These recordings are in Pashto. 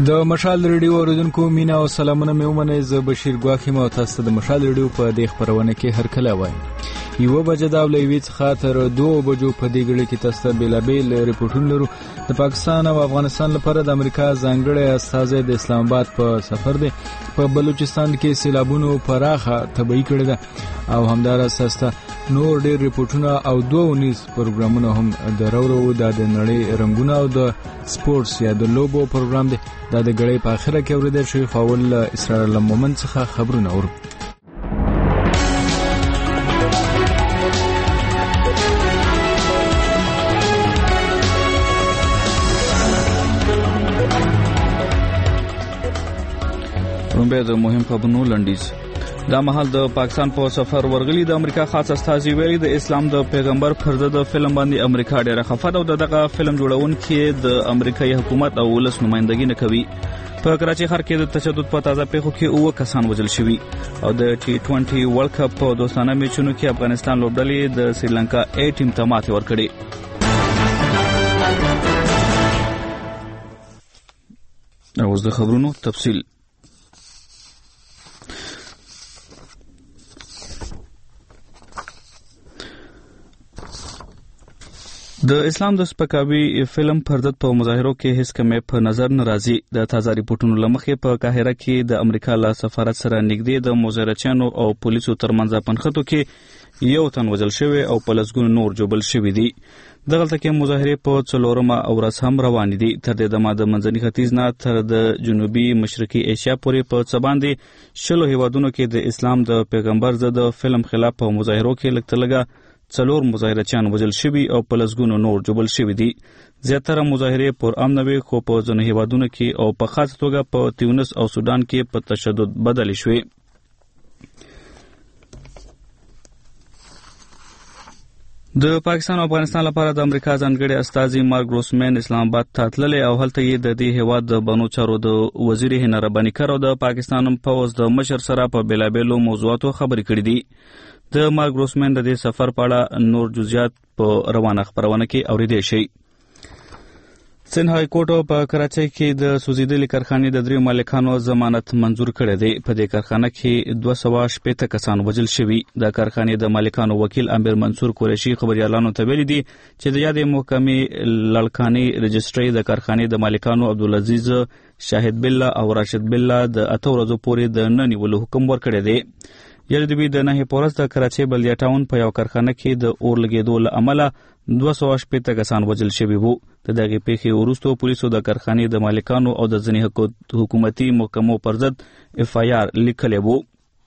د مشال ریډیو اوریدونکو مینا او سلامونه مې ومنئ. زه بشیر ګواخیم او تاسو ته د مشال ریډیو په دې خپرونه کې هرکله وایم. 1 بجه دا ولوي څخه تر 2 بجو په دې غړي کې تاسو ته بیلابیل ریپورتونه لرو. د پاکستان او افغانستان لپاره د امریکا ځانګړی استازی د اسلام آباد په سفر دی. په بلوچستان کې سیلابونو پراخه تبعی کړی ده او همدارس تاسو نور ډېر ریپورتونه او 2 پروګرامونه هم درورو. د نړۍ رنگونه او د سپورتس یا د لوبو پروګرام دی. دا د غړي په اخره کې اوریدل شوی فاول اسرار المومن څخه خبرونه اورو. رومبه د مهم خبرونو لنډیز. دا مهال د پاکستان په سفر ورغلي د امریکا خاص استازي ویلي د اسلام د پیغمبر پر د فلم باندې امریکا ډیره خفه ده او دغه فلم جوړونکي د امریکایي حکومت او ولس نمائندګي نه کوي. په کراچي ښار کې د تشدد په تازه پیښو کې 9 کسان وژل شوي او د T20 ورلد کپ په دوستانه میچونو کې افغانستان لوبډلې د سریلانکا A ټیم ته ماتې ورکړې. اوس د خبرونو تفصیل. د اسلام د سپکاوي فلم پردت په مظاهرو کې هیڅ کمی په نظر ناراضي. د تازه ریپورتونو لمخې په قاهره کې د امریکا له سفارت سره نږدې د مظاهرچیانو او پولیسو ترمنځ پنخته کې 1 تن وژل شوی او په لسګونو نور جوړل شوی دي. دغلته کې مظاهره په 4مه ورځ هم روان دي. تر دې دمه د منځني ختیځ نه تر د جنوبي مشرقي ایشیا پورې په څه باندې 10 هیوادونو کې د اسلام د پیغمبر ضد فلم خلاف په مظاهرو کې لږ 4 مظاهرچیان وژل شوي او په لسګونو نور جوړل شوي دي. زیاتره مظاهره پر امن وي خو په ځینو هیوادونو کې او په خاص توګه په تیونس او سودان کې په تشدد بدل شوي. د پاکستان او افغانستان لپاره د امریکا ځانګړي استازي مارک روسمن اسلام آباد ته تللی او هلته یې د دې هیواد د بانو چارو د وزیر هنا رباني کار او د پاکستان پوز د مشر سره په بیلابیلو موضوعاتو خبرې کړې دي. د مارک روسمن د دې سفر په اړه نور جزئیات په روانه خبرونه کې اوریدل شي. سند های کورټ په کراچۍ کې د سوزیدلې کارخانې د 3 مالکانو ضمانت منظور کړی دی. په دې کارخانه کې 280 کسان وژل شوي. د کارخانې د مالکانو وکیل امیر منصور قریشي خبريالانو ته ویلي دي چې د یادې محکمې لړکانې رجستري د کارخانې د مالکانو عبدالعزیز شاهد بالله او راشد بالله د 8 ورځو پورې د ننیولو حکم ورکړی دی. یلدوی د نه پورس د کراچۍ بلدیه ټاون په یو کارخانه کې د اور لګیدو له امله 280 کسان وژل شوي وو. د دغه پیښې وروسته پولیسو د کارخانې د مالکانو او د ځینې حکومتي محکمو پر ضد FIR لیکلی وو.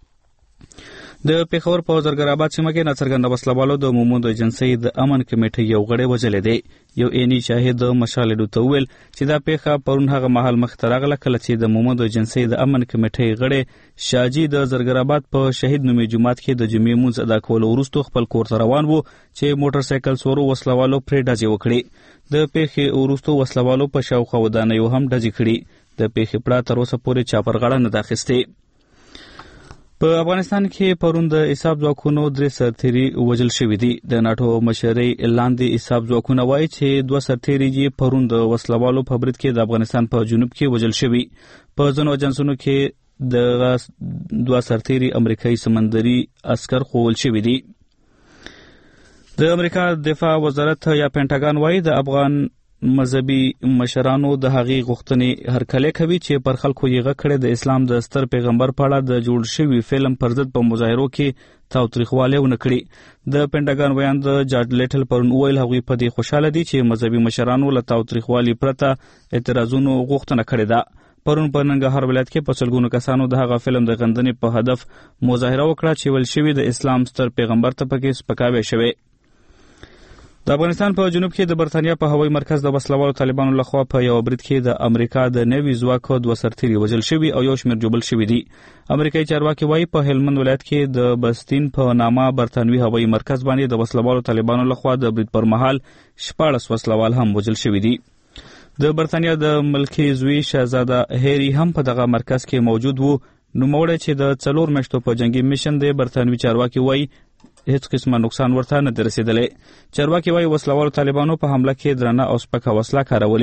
د پیښور په زرګرآباد سیمه کې ناڅرګنده وسلوالو د عمومي د ایجنسۍ د امن کمیټې یو غړی وژلی دی. یو عیني شاهد مشال ریډیو ته وویل چې دا پیښه پرون هغه مهال مخته راغله کله چې د عمومي د ایجنسۍ د امن کمیټې غړی شاجي د زرګرآباد په شهید نومي جومات کې د جمعې مونځ ادا کولو وروسته خپل کور ته روان وو چې موټر سایکل سورو وسلوالو پرې ډزې وکړې. د پیښې وروسته وسلوالو په شاوخوا ودانیو هم ډزې کړې. د پیښې پړه تر اوسه پورې چا پر غاړه نه ده اخیستې. په افغانستان کې پرون د حساب ځواکونو 3 سرتیري وژل شوي دي. د ناټو مشرۍ لاندې حساب ځواکونه وایي چې 2 سرتیري یې پرون د وسلوالو په برید کې د افغانستان په جنوب کې وژل شوي. په ځینو اجنسونو کې د 2 سرتیري امریکایي سمندري عسکر خوول شوي دي. د امریکا دفاع وزارت یا پینټاګان وایي د افغان مذهبي مشرانو د هغې غوښتنې هرکلی کوي چې پر خلکو یې غږ کړی د اسلام د ستر پیغمبر په اړه د جوړ شوي فلم پر ضد په مظاهرو کې تاوتریخوالی ونه کړي. د پینټاګان ویان د جارج لیټل پرون وویل هغوی په دې خوشحاله دي چې مذهبي مشرانو له تاوتریخوالي پرته اعتراضونو غوښتنه کړې ده. پرون په ننګرهار ولایت کې په سلګونو کسانو د هغه فلم د غندنې په هدف مظاهره وکړه چې ویل شوي د اسلام ستر پیغمبر ته پکې سپکاوی شوی. د افغانستان په جنوب کې د برتانیا په هوایي مرکز د وسلوالو طالبانو لخوا په یو برید کې د امریکا د نوي ځواکو 2 سرتیري وژل شوي او یو شمېر جوړل شوي دي. امریکایي چارواکي وایي په هلمند ولایت کې د بستین په نامه برتانوي هوایي مرکز باندې د وسلوالو طالبانو لخوا د برید پر مهال 14 وسلوال هم وژل شوي دي. د برتانیا د ملکي زوی شهزاده هری هم په دغه مرکز کې موجود وو. نوموړی چې د 4 میاشتو په جنگي میشن دی برتانوي چارواکي وایي هیڅ قسمه نقصان ورته نه رسیدلی. چارواکي وایي وسلوالو طالبانو په حمله کې درنه او سپکه وسله کارولې.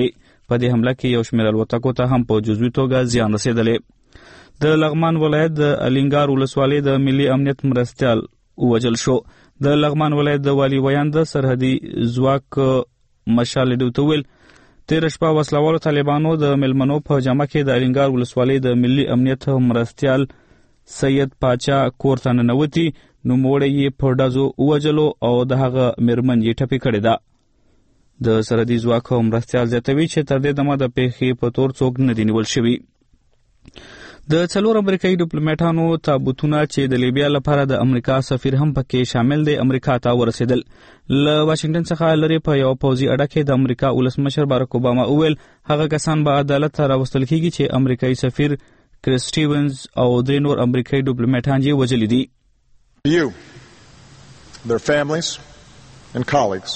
په دې حمله کې یو شمېر الوتکو ته هم په جزوي توګه زیان رسېدلی. د لغمان ولایت د الینګار ولسوالۍ د ملي امنیت مرستیال ووژل شو. د لغمان ولایت د والي ویان د سرحدي ځواک مشال ډیو ته ویل تېره شپه وسلوالو طالبانو د مېلمنو په جامه کې د الینګار ولسوالۍ د ملي امنیت مرستیال سید پاچا کور ته ننوتي، نوموړی یې په ډزو ووژلو او د هغه مېرمن یې ټپي کړې ده. د سرحدي ځواک مرستیال زیاتوي چې تر دې دمه د پیښې په تور څوک نه دي نیول شوي. د 4 امریکایي ډیپلوماټانو تابوتونه چې د لیبیا لپاره د امریکا سفیر هم پکې شامل دی امریکا ته ورسېدل. له واشنگټن څخه لرې په یو پوځي اډه کې د امریکا ولسمشر باراک اوباما وویل هغه کسان به عدالت ته راوستل کیږي چې امریکایي سفیر کریس سټیونز او 3 نور امریکایي ډیپلوماټان یې وژلي دي. You, their families and colleagues.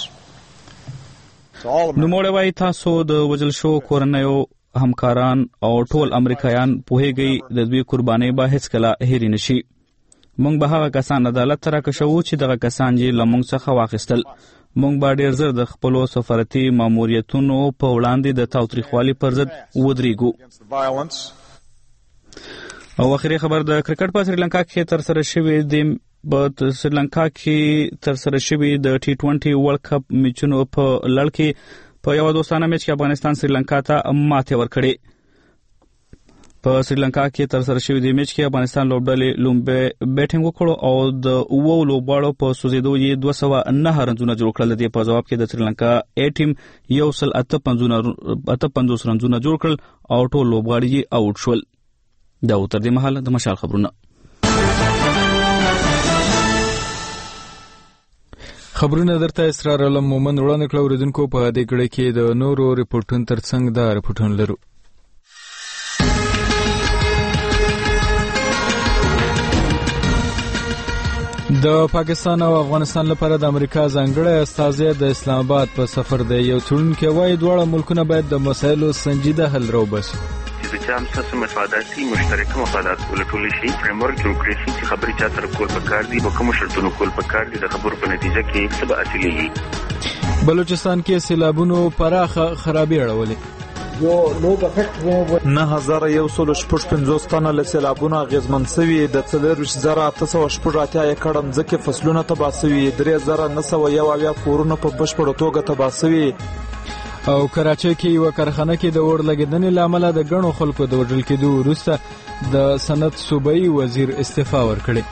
نوموړی وایي تاسو د وژل شو کورنیو همکاران او ټول امریکایان پوهیږئ د دوی قربانۍ به هیڅکله هېرې نشي. موږ به هغه کسان عدالت ته راکشوو چې دغه کسان یې له موږ څخه واخیستل. موږ به ډېر ژر د خپلو سفارتي ماموریتونو په وړاندې د تاوتریخوالي پر ضد ودرېږو. او اخري خبر د کرکټ په سریلانکا کې ترسره شوی د سریلانکا کې ترسره شوی د T20 ورلد کپ میچونو په لړ کې په یو دوستانه میچ کې افغانستان سریلانکا ته ماتې ورکړې. په سریلانکا کې ترسره شوی د میچ کې افغانستان لوبډلې لومبه بیټینګ وکړو او د 9 لوبغاړو په سوزیدو یې 209 رنزونه جوړ کړل. د په جواب کې د سریلانکا A ټیم 158 رنزونه جوړ کړل او ټول لوبغاړي یې آوټ شول. دا تر دې مهاله د مشال خبرونه. خبرونه درته اسرار علم مومن وړاندې کړل. اوریدونکو په دې کړه کې د نورو ریپورتونو ترڅنګ دا ریپورتونه لرو. د پاکستان او افغانستان لپاره د امریکا ځانګړی استازی د اسلام آباد په سفر دی. یو څېړونکی وایي دواړه ملکونه باید د مسایلو سنجیده حل راوباسي. د چا هم څه مفادات دي مشترکه مفادات ولټول شي فریم ورک جوړ کړی شي چې خبرې چا سره کول پکار دي په کوم شرطونو کول پکار دي د خبرو په نتیجه کې څه به حاصلېږي. بلوچستان کې سیلابونو پراخه خرابې اړولې. 9155 تنه له سیلابونو اغېزمن شوي. د 4888 ایکړ ځمکې فصلونه تباه شوي. 3901 کورونه په بشپړه توګه تباه شوي. او کراچۍ کې یو کارخانه کې د اور لګیدنې لامل د غنو خلکو د وژل کېدو وروسته د صنعت صوبایي وزیر استعفا ورکړي.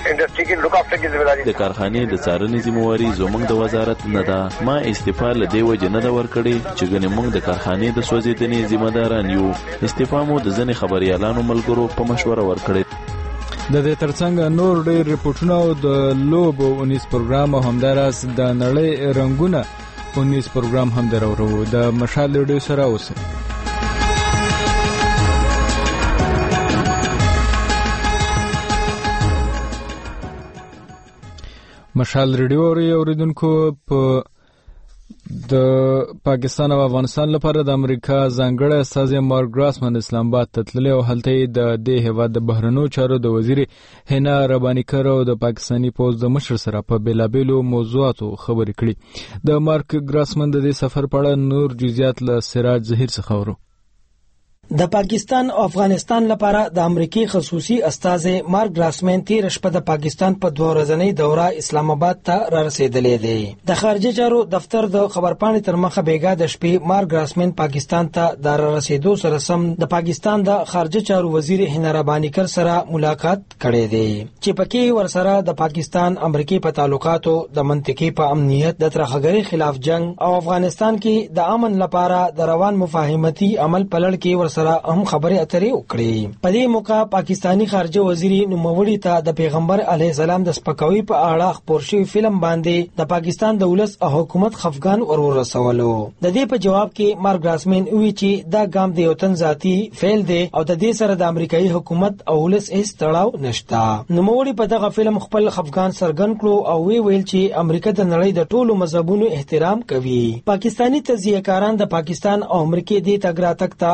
د کارخانې د څارنې ذمہواري زموږ د وزارت نه ده. ما استعفا له دې وجې نه ده ورکړې چې ګنې موږ د کارخانې د سوځېدنې ذمہ داران یو. استعفا مو د ځینې خبریالانو ملګرو په مشوره ورکړې. د دې ترڅنګ نور ډېر ریپورټونه او د لوبو 19 پروګرام او همداراز د نړۍ رنګونه 19 پروګرام هم درورو. د مشال ریډیو سره اوسه. مشال ریډیو اوریدونکو په د پاکستان او افغانستان لپاره د امریکا ځانګړی استازی مارک ګراسمن اسلام آباد ته تللی او هلته یې د دې هیواد د بهرنیو چارو د وزیر هینا ربانیکر او د پاکستاني پوځ د مشر سره په بیلابیلو موضوعاتو خبرې کړي. د مارک ګراسمن د دې سفر په اړه نور جزئیات له سراج ظهیر څخه اورو. د پاکستان او افغانستان لپاره د امریکای خصوصي استازی مارک ګراسمن تیر شپه د پاکستان په 2 ورځنۍ دوره اسلام آباد ته را رسیدلی دی. د خارجه چارو دفتر د خبرپاڼې تر مخه بیګا د شپې مارک ګراسمن پاکستان ته د را رسیدو سره سم د پاکستان د خارجه چارو وزیر هینا ربانیکر سره ملاقات کړی دی چې پکې ورسره د پاکستان امریکای په تعلقاتو د منطقي په امنیت د ترهګرۍ خلاف جنگ او افغانستان کې د امن لپاره د روان مفاهمتي عمل پلړ کې ورسره هم خبرې اترې وکړي. په دې موقع پاکستانی خارجه وزیر نوموړي ته د پیغمبر علیه السلام د سپکاوي په اړه خبر شوی فلم باندې د پاکستان د ولس او حکومت خفګان ورسولو. د دې په جواب کې مارک ګراسمن وی چې دا ګام د یو تن ذاتی فعل دی او د دې سره د امریکایي حکومت او ولس هیڅ تړاو نشته. نوموړي په دغه فلم خپل خفګان څرګند کړو او ویل چې امریکا د نړۍ د ټولو مذهبونو احترام کوي. پاکستانی تجزیه کاران د پاکستان او امریکای د تګ راتګ ته په کوم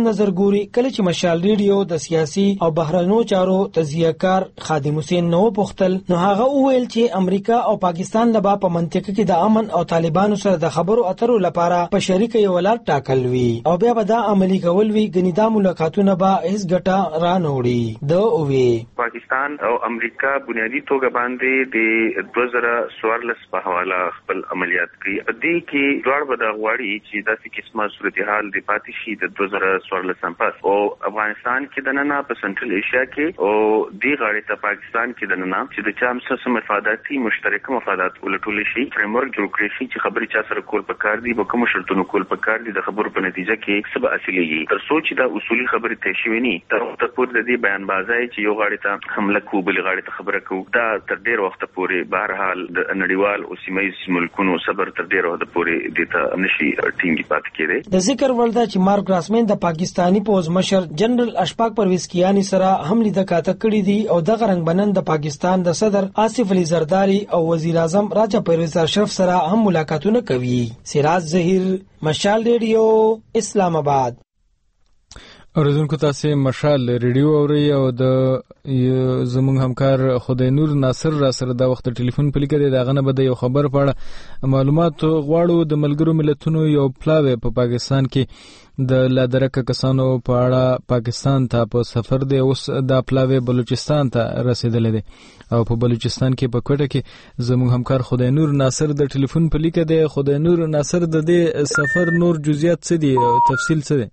نظر ګوري کله چې مشال ریډیو د سیاسي او بهرنیو چارو تجزیه‌کار خادم حسین نو پختل نو هغه وویل چې امریکا او پاکستان لبا په منطقه کې د امن او طالبانو سره د خبرو اترو لپاره په شریک یو لار ټاکل وی او بیا به دا عملی کول وی غنی دا ملاقاتونه به هیڅ ګټه را نه وړي د اووی پاکستان او امریکا بنیادی توګه باندې د 2014 په حواله خپل عملیات کوي دې کې دوړ به د غواړي چې داسې قسمه صورتحال د پاتې شي د 2014 پس او افغانستان کې د نن په سنټرل ایشیا کې او د غاړې ته پاکستان کې د نن چې د چام سره مفاداتي مشترکه مفادات ولټول شي فریم ورک جوړ کړی شي چې خبري چا سره کول پکار دي به کوم شرطونو کول پکار دي د خبرو په نتیجه کې سبا اصلي تر سوچ دا اصولي خبري ته شي ونی تر وخت پورې د دې بیان بازای چې یو غاړې ته حمله کوو بل غاړې ته خبره کوو دا تر ډیر وخت پورې بهر حال د نړیوال او سیمایي ملکونو صبر تر ډیر وخت پورې د ته نشي ټینګي پات کېږي د ذکر ولدا چې مارک ګراسمن د پاکستانی پوز مشر جنرال اشفاق پرویز کیانی سره هم لیدل کاته کړی دی او د غرنګ بنن د پاکستان د صدر آصف علي زرداری او وزیر اعظم راجا پرویز اشرف سره هم ملاقاتونه کوي سراج ظهیر مشال ریډیو اسلام آباد اوریدونکو تاسو مشال ریډیو اوري او د زموږ همکار خدای نور ناصر را سره د وخت ټلیفون په لیکه دی دا غنه بده یو خبر پاړه معلومات غواړو د ملګرو ملتونو یو پلاوی په پاکستان کې د لادرکه کسانو په اړه پاکستان ته په سفر دی اوس د پلاوی بلوچستان ته رسیدلی دی او په بلوچستان کې په کوټه کې زموږ همکار خدای نور ناصر د ټلیفون په لیکه دی خدای نور ناصر د دې سفر نور جزئیات څه دي تفصیل څه دی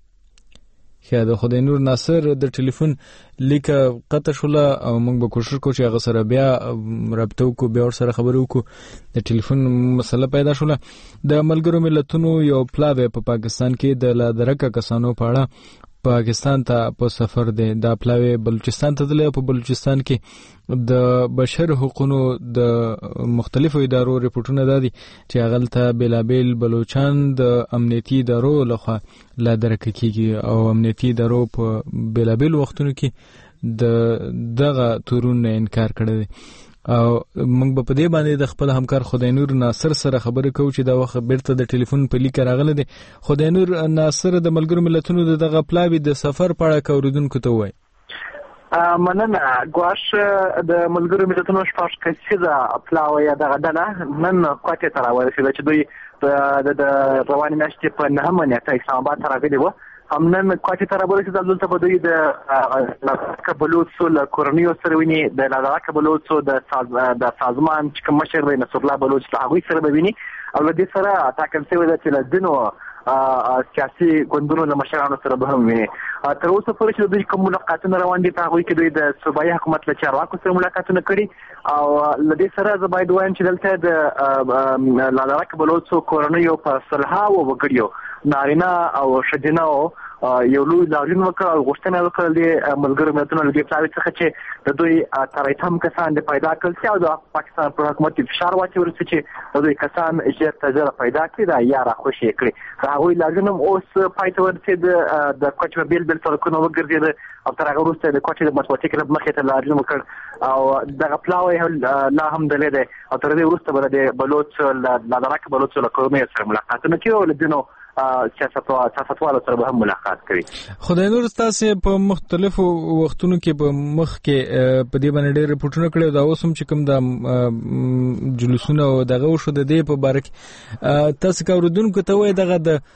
خیاده خدای نور ناصر د ټلیفون لیکه قطع شوله او موږ به کوشش کوو چې هغه سره بیا رابطه وکړو بیا ورسره خبرې وکړو د ټلیفون مسله پیدا شوله د ملګرو ملتونو یو پلاوی په پاکستان کې د لادرکه کسانو په اړه پاکستان ته په سفر دی دا پلاوی بلوچستان ته تللی په بلوچستان کې د بشر حقوقو د مختلفو ادارو ریپورتونه دادي چې هغلته بلابل بلوچستان د امنیتي ادارو لخوا لادرکه کیږي او امنیتي ادارو په بلابل وختونو کې دغه تورونه انکار کړی دی او موږ په دې باندې د خپل همکار خدای نور ناصر سره خبرې کوو چې دا وخت بیرته د ټلیفون په لیک راغله دي خدای نور ناصر د ملګرو ملتونو دغه پلاوی د سفر په اړه کوریدونکو ته وایي مننه ګواښ د ملګرو ملتونو شپږ کسیزه پلاوی دغه ډله نن کوټه ته راورسېده چې دوی د رواني میاشتې په 9 نیټه اسلام آباد ته راغلي وو هم نن کوټه ته راورسېدل دلته په دوی د لادرکه بلوچو له کورنیو سره ویني د لادرکه بلوچو د سازمان چې کوم مشر دی نصر الله بلوچ له هغوی سره به ویني او له دې سره ټاکل شوی ده چې له ځینو سیاسي ګوندونو له مشرانو سره به هم ویني تر اوسه پورې چې دوی کوم ملاقاتونه روان دي په هغوی کې دوی د صوبایي حکومت له چارواکو سره ملاقاتونه کړي او له دې سره زه باید وایم چې دلته د لادرکه بلوچو کورنیو په سلهاوو وګړیو نارینه او ښځینه یو لوی لاریون وکړ او غوښتنه وکړه د ملګرو ملتونو له دې پلاوي څخه چې د دوی ترایتم کسان د پیدا کړل چې او د پاکستان پر حکومت فشار واچول چې د دوی کسان ژر تر ژره پیدا کړي دا یا راخوشي کړي هغوی لاریون هم اوس پای ته ورسېد د کوټې بیل بیل سړکونه وګرځېده او تر هغه وروسته د کوټې د مطبوعاتي کلب مخې ته لاریون وکړ او دغه پلاوی لا هم دلی دی او تر دې وروسته به د بلوچ لادرکه بلوچو له کورنیو سره ملاقاتونه کوي او له ځینو سیاستوالو سره به هم ملاقات کوي خدای نور تاسو په مختلفو وختونو کې په مخ کې په دې باندې ډېر ریپورتونه کړي دا اوس هم چې کوم د جلوسونه او دغه وشو د دې په باره کې تاسو کوریدونکو ته وایي دغه د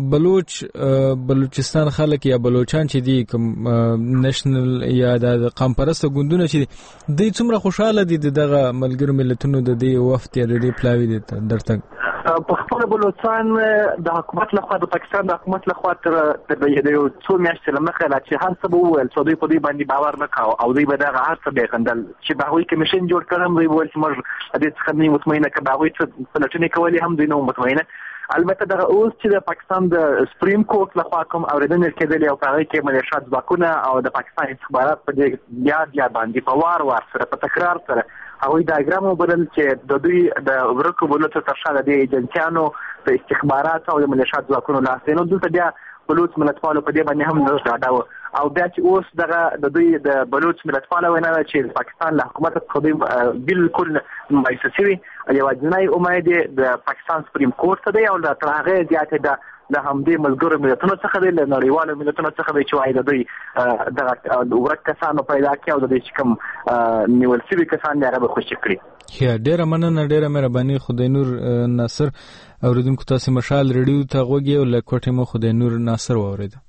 بلوچستان خلک یا بلوچان چې دي کوم نېشنل یا د قوم پرسته ګوندونه چې دوی څومره خوشاله دي دغه ملګرو ملتونو د دې وفد یا د دې پلاوی دي درته په خپل بلوچستان د حکومت لخوا د پاکستان د حکومت لخوا تر یو څو میاشتې لمخه لا چې هر څه به وویل چې دوی په دې باندې باور نه کاوه او دوی به دغه هر څه به خندل چې به هغوی کمیشن جوړ کړم دوی وویل چې موږ دې څخه نه مطمئنه که به هغوی څه پلټنې کولې هم دوی نه مطمئنه البته دغه اوس چې د پاکستان د سپریم کورټ لخوا کوم اورېدنې کېدلې او په هغې کې ملیشات ځواکونه او د پاکستان استخبارات په دې بیا باندې په وار سره په تکرار سره هغوی دا اګرام وبلل چې د دوی د ورکو بلوچو تر شا د دې ایجنسیانو د استخباراتو او د ملیشات ځواکونو لاس دی نو دلته بیا بلوچ ملتپالو په دې باندې هم ډاډه وو او بیا چې اوس دغه د دوی د بلوچ ملتپاله وینا ده چې پاکستان له حکومت څخه دوی بالکل مایوسه شوي. یوازینی امید د پاکستان سپریم کورټ ته دی او تر هغې زیاتې ده د همدې ملګرو ملتونو څخه دی، له نړیوالو ملتونو څخه دی چې وایي د دوی دغه ورک کسانو پیدا کړي او د دوی چې کوم نیول شوي کسان دی هغه به خوشي کړي. ډېره مننه، ډېره مهرباني. خدای نور ناصر اوریدونکو تاسې مشال ریډیو ته غوږ یو له کوټې مو خدای نور ناصر واورېده.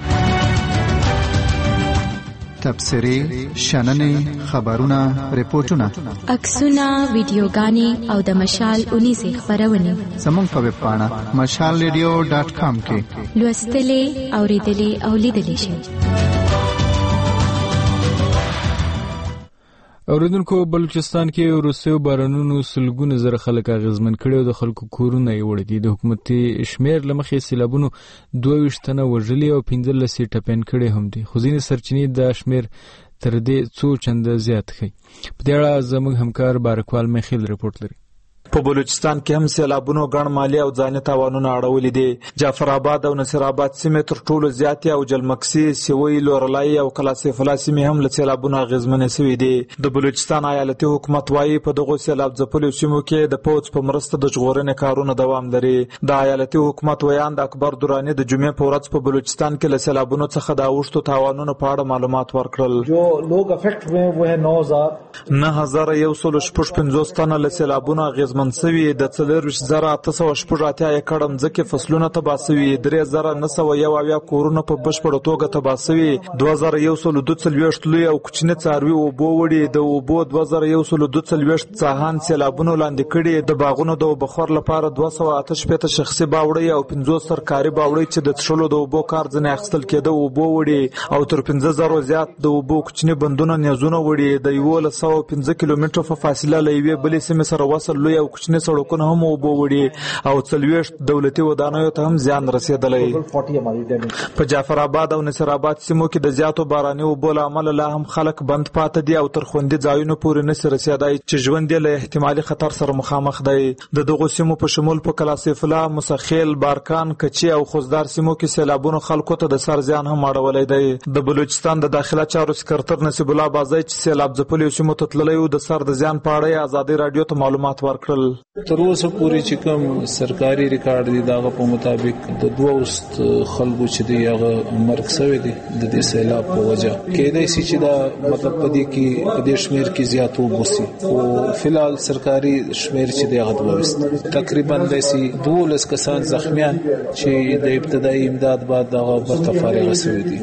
تبصرې، شننې، خبرونه، ریپورتونه، عکسونه، ویډیوګانې او د مشال 19 خبرونه زموږ په ویب پاڼه mashalradio.com کې لوستلې، اوریدلې او لیدلې شئ. اوریدونکو بلوچستان کې وروستیو بارانونو سلګونه زره خلک اغېزمن کړي او د خلکو کورونه یې وړي دي. د حکومتي شمېر له مخې سیلابونو 22 تنه وژلي او 15 یې ټپیان کړي هم دي، خو ځینې سرچینې دا شمېر تر دې څو چنده زیات ښیي. په دې اړه زموږ همکار بارکوال میخیل رپورټ لري. په بلوچستان کې هم سیلابونو ګڼ مالي او ځاني تاوانونه اړولي دي. جعفر آباد او نصیر آباد سیمې تر ټولو زیاتې او جلمکسي، سیوی، لورلای او کلاسیف الله سیمې هم له سیلابونو اغېزمنې شوي دي. د بلوچستان ایالتي حکومت وايي په دغو سیلاب ځپلو سیمو کې د پوځ په مرسته د ژغورنې کارونه دوام لري. د ایالتي حکومت ویاند اکبر دراني د جمعې په ورځ په بلوچستان کې له سیلابونو څخه د اوښتو تاوانونو په اړه معلومات ورکړل. جو لوگ افیکټ ہوئے وہ ہے 9155 تنه له سیلابونو اغېزمن شوي. د 4888 ایکړ ځمکې فصلونه تباه شوي، 3901 کورونه په بشپړه توګه تباه شوي، 2142 لوی او کوچني څاروي اوبو وړي، د اوبو 2142 څاهان سیلابونو لاندې کړي، د باغونو د اوبخور لپاره 288 شخصي باوړي او 50 سرکاري باوړي چې د څښلو د اوبو کار ځنې اخیستل کېده اوبو وړي، او تر 15000 زیات د اوبو کوچني بندونه نیزونه وړي. د 1115 کیلومتره په فاصله له یوې بلې سیمې سره وصل لوی او کوچني سړکونه هم اوبو وړي او 40 دولتي ودانیو ته هم زیان رسیدلی. په جعفر آباد او نصیر آباد سیمو کې د زیاتو باراني اوبو له امله لا هم خلک بند پاتې دي او تر خوندي ځایونو پورې نشي رسیدای چې ژوند یې له احتمالي خطر سره مخامخ دی. د دغو سیمو په شمول په کلاسیف الله، مسخیل، بارکان، کچي او خوزدار سیمو کې سیلابونو خلکو ته د سر زیان هم اړولی دی. د بلوچستان د داخله چارو سکرټر نصیب الله بازی چې سیلاب ځپلو سیمو ته تللی و د سر د زیان په اړه ازادي رادیو ته معلومات ورکړل. تر اوسه پورې چې کوم سرکاري ریکارډ دی داغه په مطابق د 200 خلکو چې دی هغه مرګ شوی دی د دې سیلاب په وجه. کېدای شي چې دا مطلب په دې کې په دې شمیر کې زیات وبسي او فلحال سرکاري شمیر چې دی هغه 200 تقریبا د 12 کسان زخمیان چې د ابتدایي امداد بعد دغه برته فارغ شوی دي.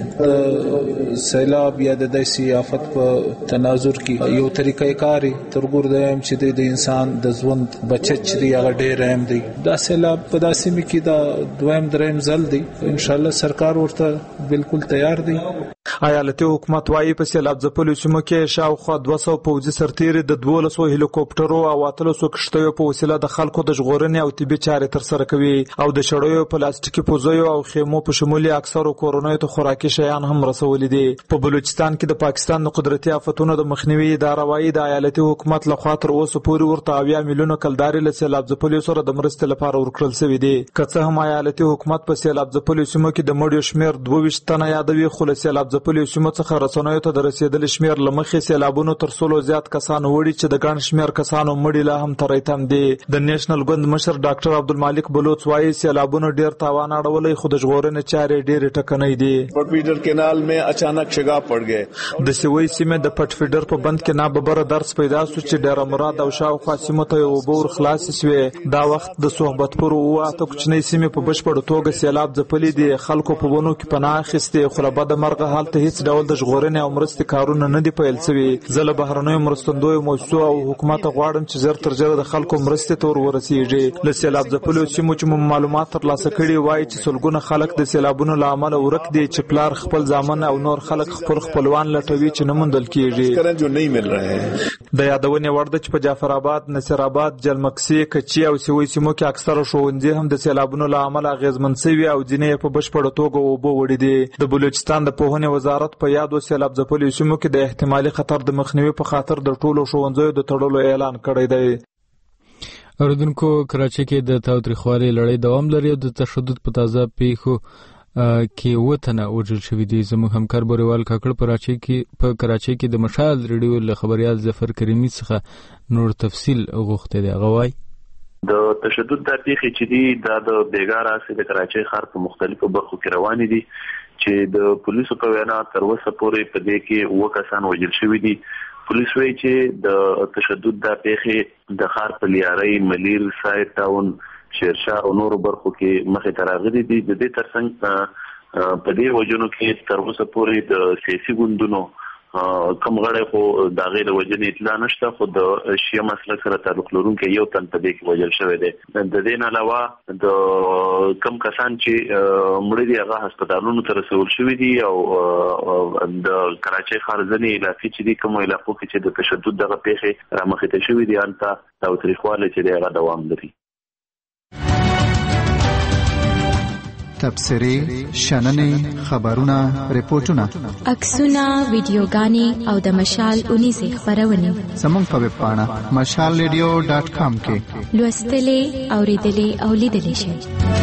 د سیلاب یا د داسې آفت په تناظر کې یو طریقې کاری ترګور دایم چې د انسان د ژوند بچت چې دی هغه ډېر اهم دی. دا سیلاب په داسې مې کې دا دویم دریم ځل دی، ان شاء الله سرکار ورته بالکل تیار دی. ایالتي حکومت وايي په سیلاب ځپلو سیمو کې شاوخوا 200 پوځي سرتیري د 12 هلیکوپټرو او 13 کښتیو په وسیله د خلکو د ژغورنې او طبي چارې ترسره کوي او د شړیو پلاستیکي پوزیو او خیمو په شمول اکثرو کورونو ته خوراکي شیان هم رسولي دي. په بلوچستان کې د پاکستان د قدرتي آفتونو د مخنیوي اداره وايي د ایالتي حکومت لخوا تر اوسه پورې ورته 80 میلیونه کلداري له سیلاب ځپلو سره د مرستې لپاره ورکړل شوی دي. که څه هم ایالتي حکومت په سیلاب ځپلو سیمو کې د مړیو شمیر 22 تنه یادوي، خو له سیلاب ځپلو سیمو څخه رسنیو ته د رسیدل شمیر لمخې سیلابونو تر څلو زیات کسان وړي چې د ګڼ شمیر کسانو مړي لا هم تر ایتم دي. د نېشنل ګوند مشر ډاکټر عبدالمالک بلوچ وايي سیلابونو ډیر تاوان اړولی خو د ژغورنې چارې ډېرې ټکنۍ دي. پټ فیډر کینال میں اچانک شگا پڑ گئے. د سیوی سیمې د پټ فیډر په بند کې ناببره درس پیدا شو چې ډیر مراد او شاوخوا سیمو ته اوبه ور خلاص شوې. دا وخت د صحبت پر واته کوچنۍ سیمې په بشپړ توګه سیلاب ځپلې دي. خلکو په ونو کې پناه اخیستې خو له بده مرغه حالت هیڅ ډول د ژغورنې او مرستې کارونه نه دي پیل شوي. زه له بهرنیو مرستندویو مؤسسو او حکومت غواړم چې زر تر ژره د خلکو مرستې ته ورسیږي. له سیلاب ځپلو سیمو چې معلومات ترلاسه کړي وایي چې سلګونه خلک د سیلابونو له امله ورک دي چې پلار خپل ځامن او نور خلک خپل خپلوان لټوي چې نه موندل کیږي. د یادونې وړ ده چې په جعفر آباد، نصیر آباد، جلمکسي، کچي او سیوی سیمو کې اکثره ښوونځي هم د سیلابونو له امله اغېزمن شوي او ځینې په بشپړه توګه اوبه وړي دي. د بلوچستان د پوهنې وزارت په یادو سیلاب ځپلو سیمو کې د احتمالي خطر د مخنیوي په خاطر د ټولو ښوونځیو د تړلو اعلان کړی دی. اوریدونکو کراچۍ کې د تاوتریخوالي لړۍ دوام لري او د تشدد په تازه پیښو کې وتنه وژل شوي دي. زموږ همکار بوریوال کاکړ په کراچۍ کې د مشال ریډیو له خبريال ظفر کریمي څخه نور تفصیل غوښته دی. غوای د تشدد د پیښې چې دي د بیګار اسې د کراچۍ ښار په مختلفو برخو کې روان دي چې د پولیسو په وینا تر اوسه پورې په دې کې 9 کسان وژل شوي دي. پولیس وایي چې د تشدد د پیښې د ښار په لیارۍ، ملیر، سایر ټاون، شیرشاه او نورو برخو کې مخې ته راغلي دي. د دې ترڅنګ په دې وجونو کې تر اوسه پورې د سیاسي ګوندونو کوم غړي خو د غیر وجنې اطلاع نشته، خو د شیعه مسلک سره تعلق لرونکي یو تن په دې کې وژل شوی دی. د دې نه علاوه د کم کسان چې مړي دي هغه هسپتالونو ته رسول شوي دي او د کراچۍ ښار ځینې علاقې چې دي کوم علاقو کې چې د تشدد دغه پیښې رامخې ته شوي دي هلته تاوتریخوالی چې دی هغه دوام لري. تبصرې، شننې، خبرونه، ریپورتونه، عکسونه، ویډیوګانې او د مشال 19 خبرونه زموږ په ویب پاڼه mashalradio.com کې لوستلې، اوریدلې او لیدلې شئ.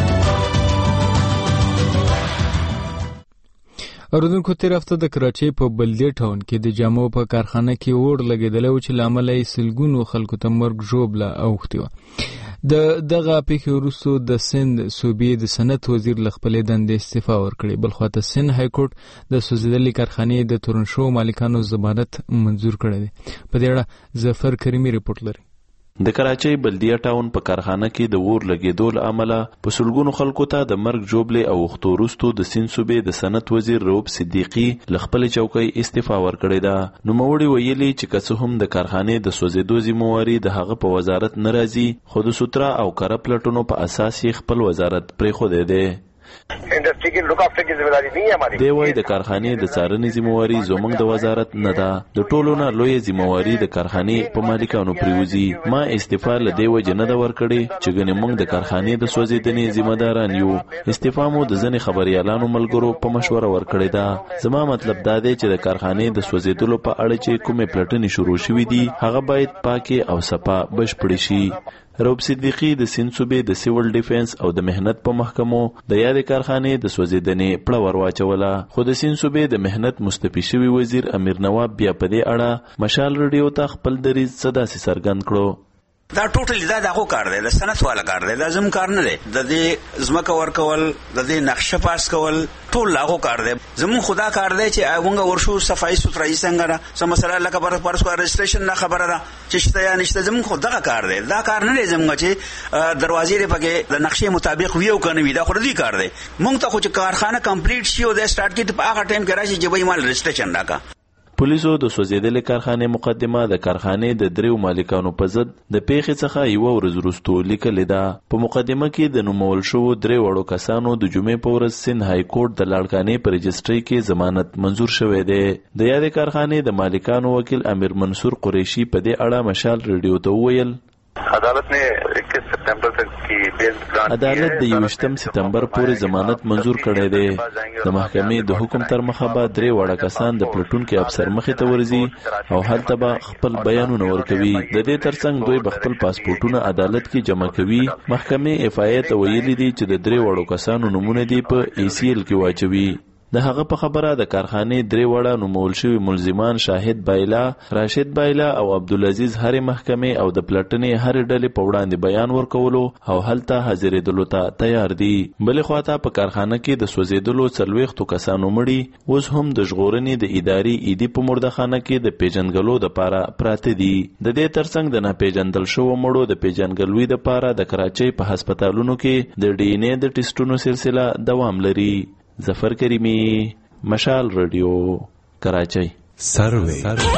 اوریدونکو تیر هفته د کراچۍ په بلدیه ټاون کې د جامو په کارخانه کې اور لګېدلی و چې له امله یې سلګونو خلکو ته مرګ ژوبله اوښتې وه. دغه پیښې وروسته د سند صوبې د صنعت وزیر له خپلې دندې استعفا ورکړې. بل خواته سند های کورټ د سوځېدلې کارخانې د تورن شو مالکانو ضمانت منظور کړی دی. په دې اړه ظفر کریمي رپورټ لري. د کراچۍ بلدیه ټاون په کارخانه کې د اور لګېدو له امله په سلګونو خلکو ته د مرګ ژوبلې او اوښتو وروسته د سیند صوبې د صنعت وزیر رؤوف صدیقي له خپلې چوکۍ استعفا ورکړې ده. نوموړي ویلي چې که څه هم د کارخانې د سوځېدو ذمهواري د هغه په وزارت نه راځي، خو د سوتره او کره پلټنو په اساس یې خپل وزارت پرېښودی دی. انډسټری کې لوک افټر کی ذمہ داری نه ہے. دی وايي د کارخانې د څارنې ذمہواری زموږ د وزارت نه ده، د ټولو نه لوی ذمہواری د کارخانې په مالکانو پریوزي. ما استعفا له دی وجه نه ده ورکړې چې ګنې موږ د کارخانې د سوځېدنې ذمہ داران یو. استعفا مو د ځینې خبريالانو ملګرو په مشوره ورکړې ده. زما مطلب دا دی چې د کارخانې د سوځېدلو په اړه چې کومې پلټنې شروع شوې دي هغه باید پاکي او صفا بشپړې شي. رؤوف صدیقي د سیند صوبې د سیول ډیفنس او د مهنت په محکمو د یادې کارخانې د سوځېدنې پړه ور واچوله، خو د سیند صوبې د مهنت مستفي شوي وزیر امیر نواب بیا په دې اړه مشال ریډیو ته خپل دریځ څه داسې څرګند کړو. دا ټوټلی دا دغه کار دی، د صنعت والا کار دی، دا زم کار نه دی. د دې ځمکه ورکول، د دې نقشه پاس کول ټول هغه کار دی. زمون خدا کار دی چې موږ ورشو صفایي سترایي څنګه ده، سم مسله لکه پر رجسټریشن نه خبره ده چې شته یا نشته. زمون خو دغه کار دی، دا کار نه دی زموږ چې دروازې پکې د نقشې مطابق ویو کنه وی دا خو دې کار دی. موږ ته خو چې کارخانه کمپلیټ شي او د سٹارټ کیټ په هغه ټایم کې راشي چې به مال رجسټریشن راکا. پولیسو د سوځېدلې کارخانې مقدمه د کارخانې د دریو مالکانو په ضد د پیښې څخه یوه ورځ وروسته لیکلې ده. په مقدمه کې د نومول شوو 3 وړو کسانو د جمعې په ورځ سند های کورټ د لاړکانې په رجسټرۍ کې ضمانت منظور شوی دی. د یادې کارخانې د مالکانو وکیل امیر منصور قریشي په دې اړه مشال ریډیو ته وویل عدالت نے 21 سپتمبر تک کی بیل گرانٹ عدالت د 21 سپتمبر پورې ضمانت منظور کړی دی. د محکمې د حکم تر مخه به 3 وړه کسان د پلټونکو افسر مخې ته ورځي او هلته به خپل بیانونه ورکوي. د دې ترڅنګ دوی به خپل پاسپورتونه عدالت کې جمع کوي. محکمې اف آی ای ته ویلي دي چې د 3 وړو کسانو نمونه دی په ای سی ایل کې واچوي. د هغه په خبره د کارخانې 3 وړه نومول شوي ملزمان شاهد بایلا، راشد بایلا او عبدالعزیز هرې محکمې او د پلټنې هرې ډلې په وړاندې بیان ورکولو او هلته حاضرېدلو ته تیار دي. بلې خواته په کارخانه کې د سوځېدلو 40 کسانو مړي اوس هم د ژغورنې د اداري ایدي په مردخانه کې د پیژنګلو دپاره پراته دي. د دې ترڅنګ د ناپیژندل شوو مړو د پیژنګلوي دپاره د کراچۍ په هسپتالونو کې د ډي ان اے د ټیسټونو سلسله دوام لري. ظفر کریمی، مشال ریډیو، کراچۍ. سروے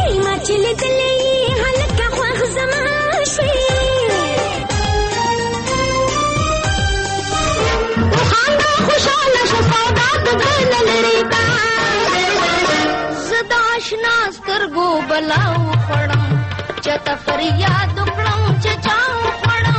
زداشنا سترګو بلاو خړم چته فریاد کړم چې چاو خړم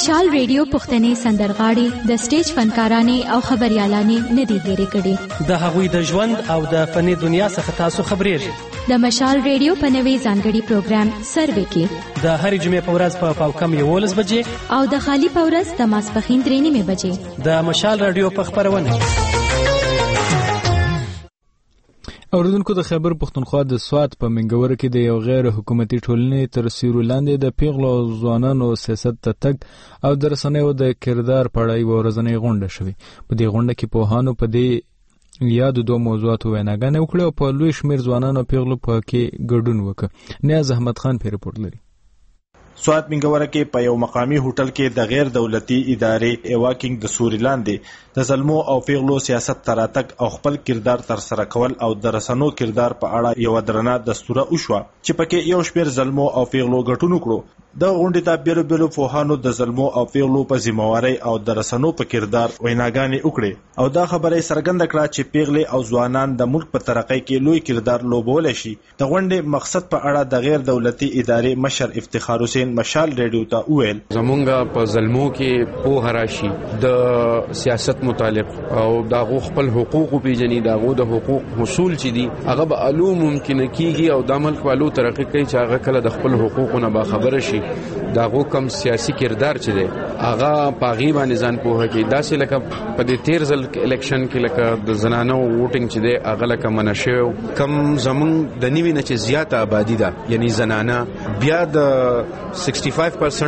مشال ریډیو پښتني سندرغاړي د سټیج فنکارانې او خبريالانې ندي هېرې کړي. د هغوی د ژوند او د فني دنیا څخه تاسو خبرېږئ. د مشال ریډیو په نوې ځانګړي پروګرام سروې کې د هرې جمعې په ورځ په پاوکم 11 بجې او د خالي په ورځ د ماسپښین 3:30 بجې د مشال ریډیو په خبرونه. اوریدونکو د خیبر پښتونخوا د سوات په منګور کې د یو غیر حکومتي ټولنې تر سیوري لاندې د پیغلو ځوانانو سیاست ته تګ او د رسنیو د کردار په اړه یوه ورځنۍ غونډه شوې. په دې غونډه کې پوهانو په دې یادو دوه موضوعاتو ویناګانې وکړې او په لوی شمېر ځوانانو پیغلو په کې ګډون وکړ. نیاز احمد خان پې رپورټ لري. سوات منګوره کې په یو مقامی هوټل کې د غیر دولتي ادارې ایواکینګ د سوري لاندې د ظلمو او پیغلو سیاست تراتک او خپل کردار تر سره کول او د رسنو کردار په اړه یو درنه دستوره وشوه چې پکې یو شمېر ظلمو او پیغلو ګټون وکړو. د غونډې ته بیلو بیلو پوهانو د ظلمو او پیغلو په ذمہواري او د رسنو په کردار ویناګانې وکړې او دا خبره څرګنده کړه چې پیغلې او ځوانان د ملک په ترقۍ کې لوی کردار لوبولی شي. د غونډې مقصد په اړه د غیر دولتي ادارې مشر افتخار حسین مشال ریډیو ته وویل زمونږ په ظلمو کې پوهه راشي د سیاست متعلق او دغه خپل حقوق پیژني دغه د حقوق حصول چې دي هغه به علو ممکن کیږي او د ملک والو ترقی کوي چې هغه کله د خپل حقوقونه با خبر شي دغه کم سیاسي کردار چې دی هغه پاغي باندې ځان پوهه کوي. داسې لکه په دې 13 ځل الیکشن کې لکه د زنانو ووټینګ چې دی هغه لکه منشو کم زمون د نیوی نه چې زیاته آبادی ده یعنی زنانه بیا د 65% 65%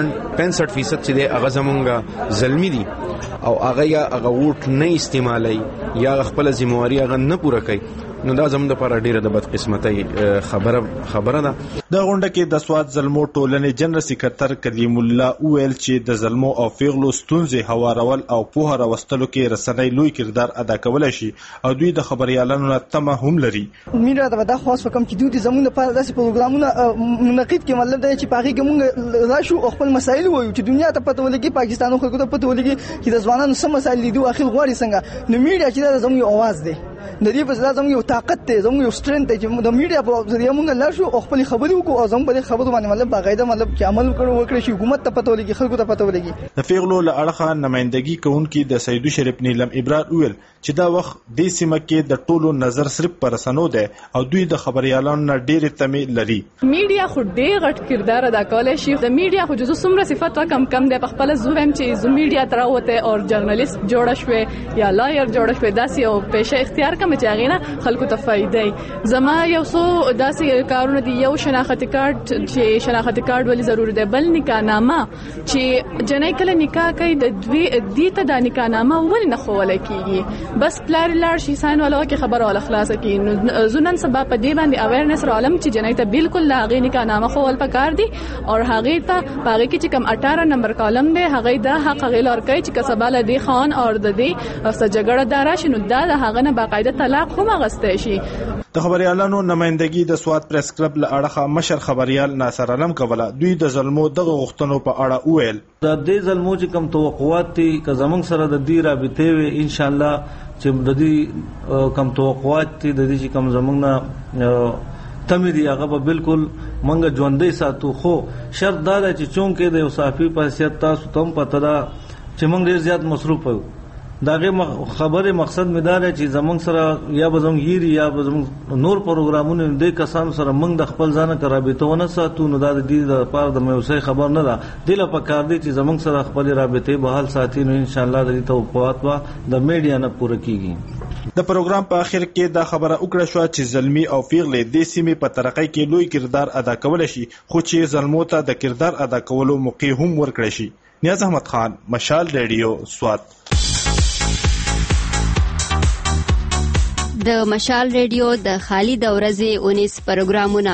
چې دی هغه زمونږه ظلمي دي او هغه یا هغه ووټ نه استعمالي یا خپل ذمہواری هغه نه پوره کوي. نو دا زموږ لپاره ډیره د بدقسمتۍ خبره ده. د غونډه کې د سوات ظلمو ټولنې جنرال سکرټر کلیم الله ویل چې د ظلمو او پیغلو ستونزې هوارول او پوهه راوستلو کې رسنۍ لوی کردار ادا کولای شي او دوی د خبريالانو نه تمه هم لري. میډیا دا خاص وکم چې دوی زموږ لپاره داسې پروګرامونه منعقد کړي مطلب دا چې پاغي کې موږ راشو خپل مسایل وایو چې دنیا ته پته ولګي پاکستان خلکو ته پته ولګي چې د ځوانانو سم مسایل دي او اخر غواړي څنګه. نو میډیا چې دا زموږ आवाज دی د دې په ځای زموږ یو طاقت دی زموږ یو سترنث دی چې د میډیا په ذریعہ موږ لاشو خپل خبرې وکړو او زموږ په خبرو باندې مطلب باقاعده مطلب چې عمل وکړو چې حکومت ته پته ولګي خلکو ته پته ولګي. د پیغلو له اړخه نمائندګي کوونکي د سیدو شریف نیلم ابرار ویل چې دا وخت د سیمه کې د ټولو نظر صرف پر رسنو ده او دوی د خبريالانو نه ډېر تمه لري. میډیا خو ډېر غټ کردار ادا کولای شي. د میډیا خو جزو څومره صفات کم ده په خپل زوم چې ز میډیا تراوته او جرنالست جوړ شوی یا لایر جوړ شوی داسې او پیشه اختیار کوم چې هغه نه خلکو ته فائدې. زما یو څو داسې کارونه دي یو شناختی کارت چې شناختی کارت ولې ضروري ده بل نکاح نامه چې جنۍ کله نکاح کوي د دوی د نکاح نامه ولې نه خوول کیږي بس پلار لار شي ساين ولا کې خبر او اخلاص کې زنن سبب په دی باندې اویرنس عالم چې جنۍ ته بالکل لاغې نکاح نامه خوول پکار دي او هغه ته هغه کې چې کم 18 نمبر کالم دی هغه د حق غیلار کوي چې کسباله دی خان او د دې سجګړه دارا شنو دا هغه نه باقاعده طلاق هم غسته شي. د خبريالانو نمائندګي د سوات پریس کلب له اړخه مشر خبريال ناصر علم کوله دوی د ظلمو دغه غوښتنو په اړه وویل د دې ظلمو چې کم توقعات دي که زمونږ سره د دې رابطې وي ان شاء الله چې د دې کم توقعات دي د دې چې کم زمونږ نه تمه دی هغه به بالکل منګه ژوندې ساتو. خو شرط دا چې چونکې د یو صحافي په حیثیت تاسو تم پته ده چې موږ ډیر زیات مصروف یو داغه خبره مقصد مدار چې زمونږ سره یا به زمونږ یری یا به زمونږ نور پروګرامونه د کسانو سره موږ د خپل ځان ته رابطه ونه ساتو. نو دا د دې لپاره د موثق خبر نه ده دله په کار دی چې زمونږ سره خپل رابطه بحال ساتي. نو ان شاء الله د دې توقعات وا د میډیا نه پوره کیږي. د پروګرام په اخر کې دا خبره وکړه شو چې ظلمي او پیغلې د سیمې په ترقۍ کې لوی کردار ادا کولای شي خو چې ظلمو ته د کردار ادا کولو موقع هم ورکړي شي. نیاز احمد خان مشال ریډیو سوات. د مشال ریډیو د خالي د ورځې 19 پروګرامونه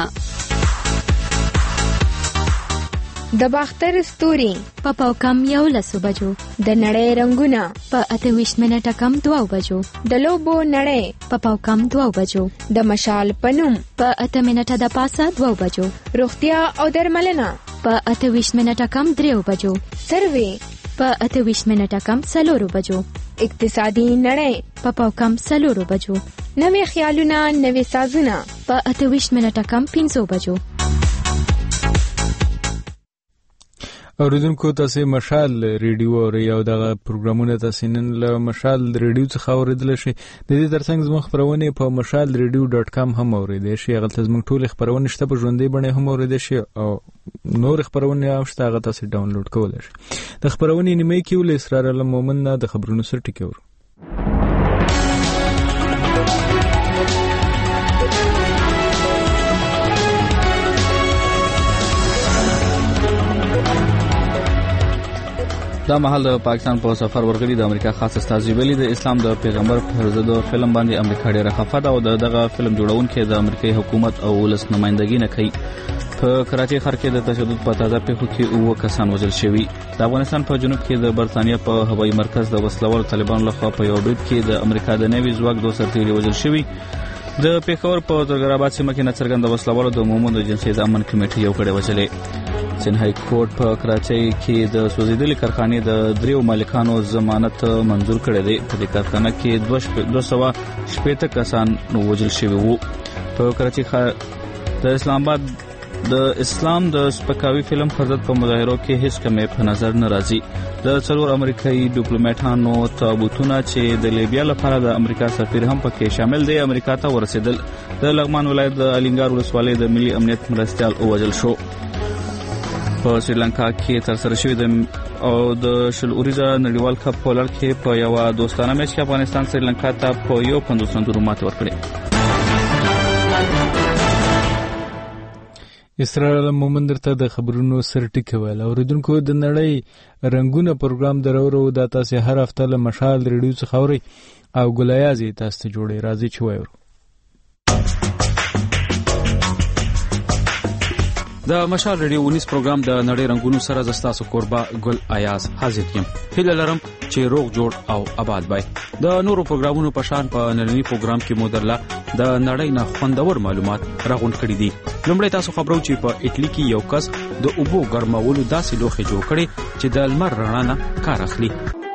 د باختر ستوري په پاوکم 11 بجو د نړۍ رنگونه په 28 منټه کم 2 بجو د لوبو نړۍ په پاوکم 2 بجو د مشال پنوم په 8 منټه د پاسه 2 بجو روغتیا او درملنه په 28 منټه کم 3 بجو سروي په 28 منټه کم 4 بجو اقتصادي نړۍ په پاوکم 4 بجو نوې خیالونه نوې سازونه په 28 منټه کم 5 بجو. اوریدونکو تاسو مشال ریډیو او دغه پروګرامونه تاسو نن له مشال ریډیو څخه اوریدل شي. د دې ترڅنګ زموږ خبرونه په mashalradio.com هم اوریدل شي. هغه زموږ ټول خبرونه شته په ژوندۍ بڼه هم اوریدل شي او نور خبرونه هم شته، هغه تاسو ډاونلوډ کولای شئ. د خبرونه نیمه کې ول اسرار المومن نه د خبرونو سره ټکور. دا مهال پاکستان په سفر ورغلي د امریکا خاص استازي ویلي د اسلام د پیغمبر پر ضد فلم باندې امریکا ډیره خفه ده او دغه فلم جوړونکي د امریکایي حکومت او ولس نمائندګي نه کوي. په کراچي ښار کې د تشدد په تازه پیښو کې 9 کسان وژل شوي. د افغانستان په جنوب کې د برتانیا په هوایي مرکز د وسلوال طالبانو لخوا په یو برید کې د امریکا د نوي ځواک 2 سرتیري وژل شوي. د پیښور په زرګرآباد سیمه کې نڅرګند وسلوالو د عمومي د جنسي د امن کمیټې یو کړه وچلې. سن های کورټ په کراچۍ کې د سوزیدلې کارخانې د 3 مالکانو ضمانت منظور کړی دی. په دې کارخانه کې 200 کسان وژل شوي وو. په کراچۍ ښار د اسلام آباد د اسلام د سپکاوي فلم حضرت په مظاهرو کې هیڅ کمې په نظر نه راځي. د 4 امریکایي ډیپلوماټانو تابوتونه چې د لیبیا لپاره د امریکا سفیر هم پکې شامل دی امریکا ته ورسېدل. د لغمان ولایت د الینګار ولسوالۍ د ملي امنیت مرستیال وژل شو. په سریلانکا کې تر سره شوی او د شل اوریزه نړیوال کپ په لړ کې په یو دوستانه میچ کې افغانستان سریلانکا ته په 50 رنونو ماتې ورکړه. اسرار المومن درته د خبرونو سر ټکول. اوریدونکو د نړۍ رنگونه پروګرام درورو د تاسو هر هفته له مشال ریډیو څخه اوري او ګلایازي تاسو جوړي راځي چې وایو. د مشال ریډیو 19 پروګرام د نړۍ رنگونو سره زستاسو قربا ګل ایاز حاضر یم. هیله لرم چې روغ جوړ او آباد وای. د نورو پروګرامونو په شان په نننی پروګرام کې مودرلا د نړۍ نه خوندور معلومات راغونډ کړي دي. لومړی تاسو خبرو چې په اټلی کې یو کس د اوبو ګرمولو داسې لوښي جوړ کړي چې د لمر رڼا نه کار اخلي.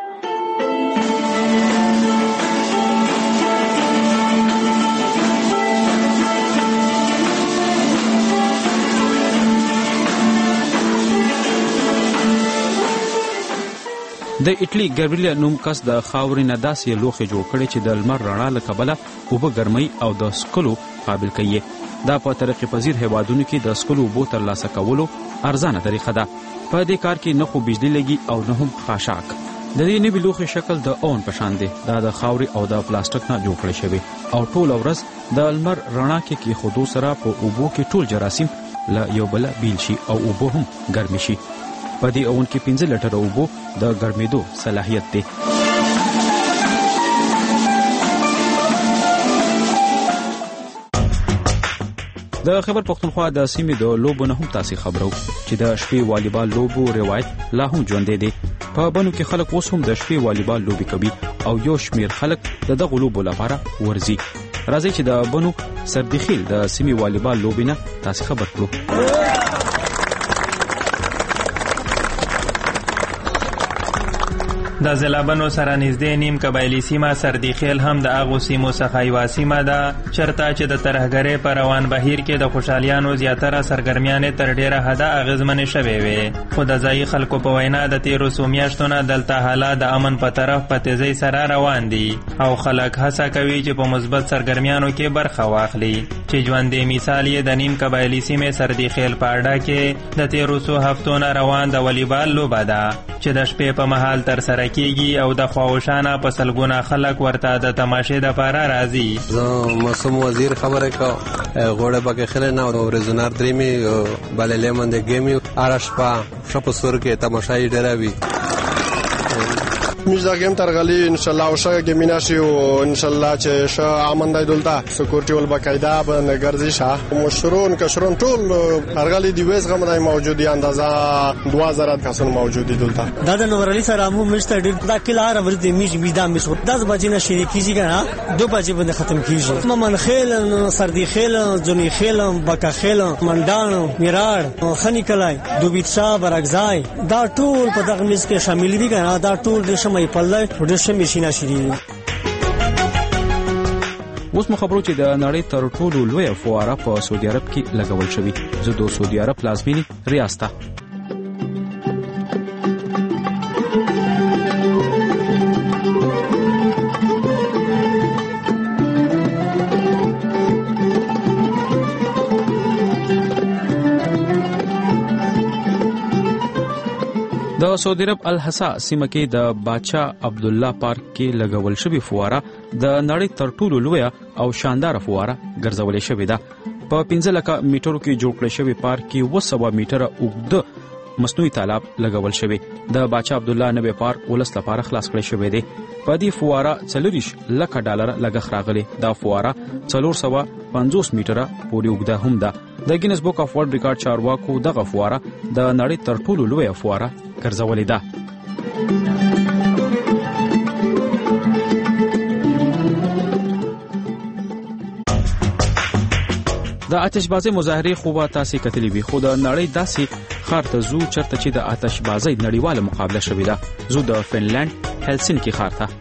د اټلی ګابریلا نوم کس د خاورې نه داسې لوښي جوړ کړي چې د لمر رڼا له کبله اوبه ګرمي او د سکلو قابل کوي. دا په ترقی پذیر هیوادونو کې د سکلو اوبو ترلاسه کولو ارزانه طریقه ده. په دې کار کې نه خو بجلی لګي او نه هم خاشاک. د دې نوي لوښي شکل د اون په شان دی. دا د خاورې او د پلاستیک نه جوړ کړی شوی او ټول ورځ د لمر رڼا کې خودو سره په اوبو کې ټول جراثیم له یو بل بیل شي او اوبو هم ګرمي شي. په دې اون کې 15 لیټر اوبو د ګرمېدو صلاحیت دی. د خبر پښتونخوا د سیمې د لوبو نه هم تاسو خبرو چې د شپې والیبال لوبو روایت لا هم ژوندې دی. په بنو کې خلک اوس هم د شپې والیبال لوبي کوي او یو شمیر خلک د دغه لوبو لپاره ورزي. راځي چې د بنو سردخیل د سیمې والیبال لوبي نه تاسو خبر کړو. د زلابنو سره نږدې نیم قبایلی سیمه سردخیل هم د هغو سیمو څخه یوه سیمه ده چېرته چې د ترهګرۍ په روان بهیر کې د خوشحالیانو زیاتره سرګرمیانې تر ډېره حده اغېزمنې شوې وې. خو د ځایي خلکو په وینا د تېرو څو میاشتو نه دلته حالات د امن په طرف په تیزۍ سره روان دي او خلک هڅه کوي چې په مثبت سرګرمیانو کې برخه واخلي. چې ژوندی مثال یې د نیم قبایلی سیمې سردخیل په اډه کې د تېرو څو هفتو نه روان د والیبال لوبه ده چې د شپې په مهال ترسره کیږي او د خواوشانه په سلګونه خلک ورته د تماشې دپاره راځي. زه معصوم وزیر خبره کوم. غوړه پکې خلک نه او ورځنار درېمې بلې لیمن د ګیمي هره شپه شپه سور کې تماشای ډېره وي. میش دا گیم ترغلی انشالله او شا گیمینا شی و انشالله چې شا آمنده دولتا سکورتی ول باقاعده به نگرزی شا مشرون کشرون ټول ترغلی دی ویس غمدای موجودی اندازه 2000 کسان موجودی دولتا. دا د نور علی سره مو مشته ډیر دا کله هر ورځ میش میدا میش 10 بجې نه شری کیږي کنه 2 بجې باندې ختم کیږي. ممن خیل سردی خیل جنی خیل بکا خیل منډان میراړ خنی کلای دوبیت شاه برغزای دا ټول په دغه میز کې شامل دي کنه. دا ټول د مې پله ورشه مشینا شری. اوس مو خبرو چې د نړۍ تر ټولو لوی فواره په سعودي عرب کې لګول شوی. زه د سعودي عرب لازمي ریاسته د سعودي عرب الحصا سیمه کې د باچا عبد الله پارک کې لګول شوی فواره د نړۍ تر ټولو لوی او شاندار فواره ګرځولې شوې ده. په 15 لکه میټرو کې جوړ کړل شوی پارک کې 200 میټره اوږد مصنوعي تالاب لګول شوی. د باچا عبد الله نوې پارک ولس لپاره خلاص کړی شوی دی. په دې فواره $40 لک لګښت راغلی. دا فواره 450 میټره پورې اوږده هم ده. د ګینس بک اف ورلد ریکارډ چارواکو دغه فواره د نړۍ تر ټولو لوی فواره ګرځولې ده. د آتشبازۍ مظاهرې خو به تاسې کتلې وي، خو د نړۍ داسې ښار ته ځو چېرته چې د آتشبازۍ نړیواله مقابله شوې ده. زو د فنلنډ هلسینکي ښار ته.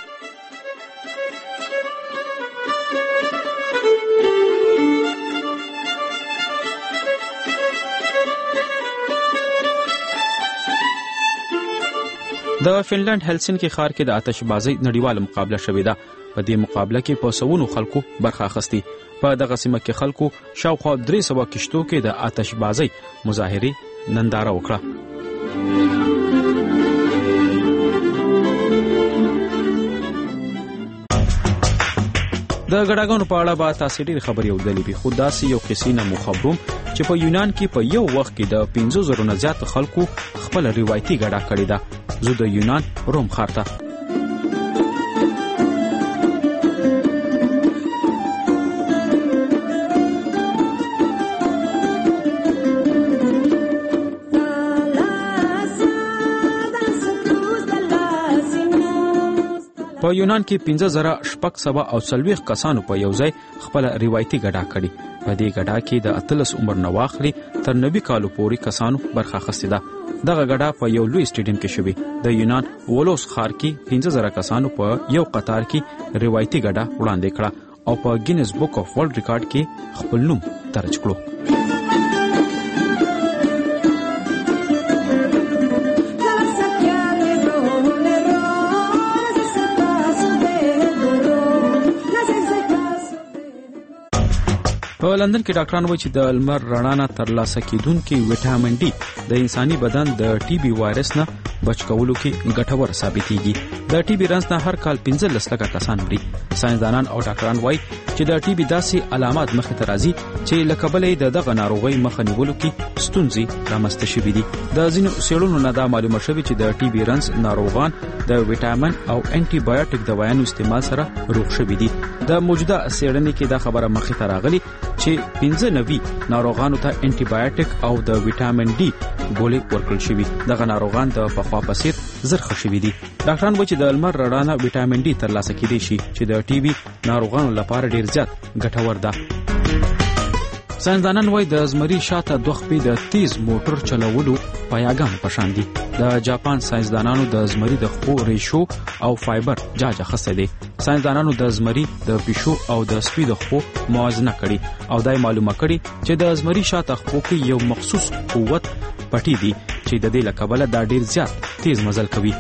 د فنلنډ هلسینکي ښار کې د آتشبازۍ نړیواله مقابله شوې ده. په دې مقابله کې په سوونو خلکو برخه اخیستې. په دغه سیمه کې خلکو شاوخوا 300 کشتو کې د آتشبازۍ مظاهرې ننداره وکړه. د ګډاګانو په اړه به تاسې ډېرې خبرې اورېدلې وي، خو داسې یو کیسې نه مو خبروم چې په یونان کې په یو وخت کې د 50,000 نه زیات خلکو خپل روایتي ګډا کړې ده. زه د یونان روم ښار ته. په یونان کې 15,640 کسانو په یو ځای خپل روایتي ګډا کړي. په دې ګډا کې د 13 عمر نه واخلي تر 90 کالو پورې کسانو برخه اخیستې ده. دغه ګډا په یو لوی سټیډیم کې شوی. د یونان ولوس ښار کې 15,000 کسانو په یو قطار کې روایتي ګډا وړاندې کړه او په ګینس بک اف ورلد ریکارډ کې خپل نوم درج کړو. په لندن کې ډاکټران وایي چې د لمر رڼا نه ترلاسه کیدونکي وټامین ډي د انساني بدن د ټي بي وایرس نه بچ کولو کې ګټور ثابتېږي. د ټي بي رنځ نه هر کال 15 لکه کسان مري. ساينسدانان او ډاکټران وایي چې د ټي بي داسې علامات مخې ته راځي چې لکه بلې دغه ناروغۍ مخه نیولو کې ستونزې رامنځته شوې دي. د ځینو څېړنو نه دا معلومه شوې چې د ټي بي رنځ ناروغان د وټامین او انټي بایوټیک دوايانو استعمال سره روغ شوي دي. د موجوده څېړنې کې دا خبره مخې ته راغلي چې 95 ناروغانو ته انټي بایوټیک او د وټامین ډي ګولۍ ورکړل شوي. دغه ناروغان د پخوا په څېر زر ښه شوي دي. ډاکټران وایي چې د لمر رڼا نه وټامین ډي ترلاسه کیدی شي چې د ټي بي ناروغانو لپاره ډیر زیات ګټور ده. ساينسدانان وایي د زمري شاته دوه خپې د تیز موټر چلولو پایاګانو په شان دي. د جاپان ساينسدانانو د زمري د خپو ریشو او فایبر جاج اخیستی دی. ساينسدانانو د زمري د پیشو او د سپي د خپو موازنه کړي او دا معلومه کړي چې د زمري شاته خپو کې یو مخصوص قوت پټي دي چې د دې له کبله دا ډیر زیات تیز مزل کوي.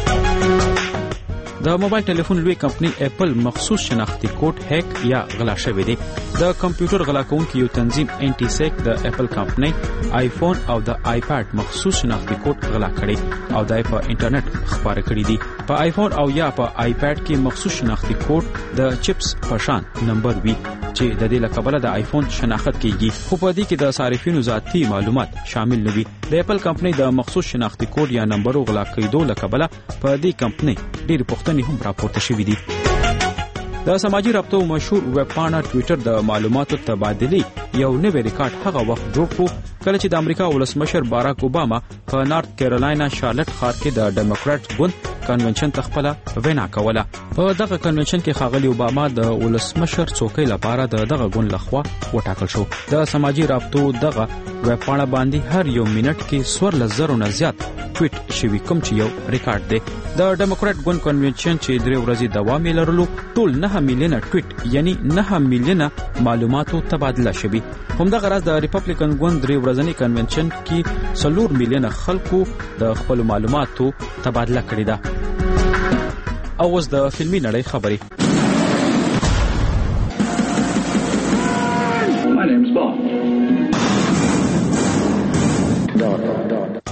د موبایل ټلیفون لوی کمپنی اپل مخصوص شناختی کوډ هیک یا غلا شوی دی. د کمپیوټر غلا کوونکي یو تنظیم انټي سیک د اپل کمپنی آیفون او د آیپاد مخصوص شناختی کوډ غلا کړي او دای په انټرنیټ خپاره کړي دي. په آیفون او یا په آیپاد کې مخصوص شناختی کوډ د چپس په شان نمبر وي چې د دې له کبله د آیفون شناخت کیږي، خو په دې کې د صارفینو ذاتی معلومات شامل نه وي. د اپل کمپنی د مخصوص شناختی کوډ یا نمبرو غلا کېدو له کبله په دې کمپنی ډېر پوښتنې هم راپورته شوې دي. د سماجی رابطو مشهور ویب پاڼه ټویټر د معلوماتو تبادلې یو نوی ریکارډ هغه وخت جوړ کړو کله چې د امریکا ولسمشر باراک اوباما په نارت کیرولاینا شارلټ ښار کې د ډیموکرات ګوند کنونشن ته خپل وینا کوله. په دغه کنونشن کې ښاغلي اوباما د ولسمشر څوکۍ لپاره دغه ګوند لخوا وټاکل شو. د سماجی رابطو دغه ویب پاڼه باندې هر یو منټ کې 14,000 نه زیات ټویټ شوي، کوم چې یو ریکارډ دی. د ډیموکرات ګوند کنونشن چې 3 ورځې دوام یې لرلو ټول 9 میلیونه ټویټ یعنی 9 میلیونه معلوماتو تبادله شوي. همدغه راز د ریپبلیکن ګوند 3 ورځنی کنونشن کې 4 میلیونه خلکو د خپل معلوماتو تبادله کړې ده. او اوس د فلمي نړۍ خبرې.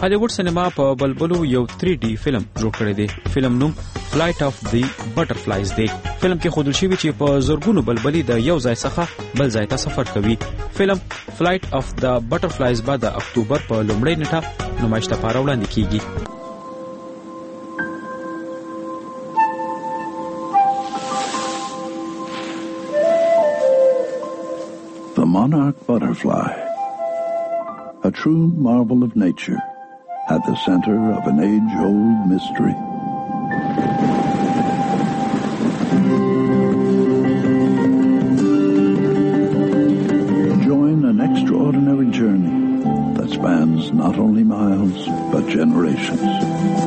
هالیوډ سینما په بلبلو یو 3D فلم جوړ کړی دی. فلم نوم فلایټ اف دی بټرفلایز دی. فلم کې ښودل شوی چې په زورګونو بلبلي د یو ځای څخه بل ځای ته سفر کوي. فلم فلایټ اف د بټرفلایز بعد د اکتوبر په لومړۍ نیټه نمایش لپاره وړاندې کیږي. The monarch butterfly, a true marvel of nature, at the center of an age-old mystery. Join an extraordinary journey that spans not only miles, but generations.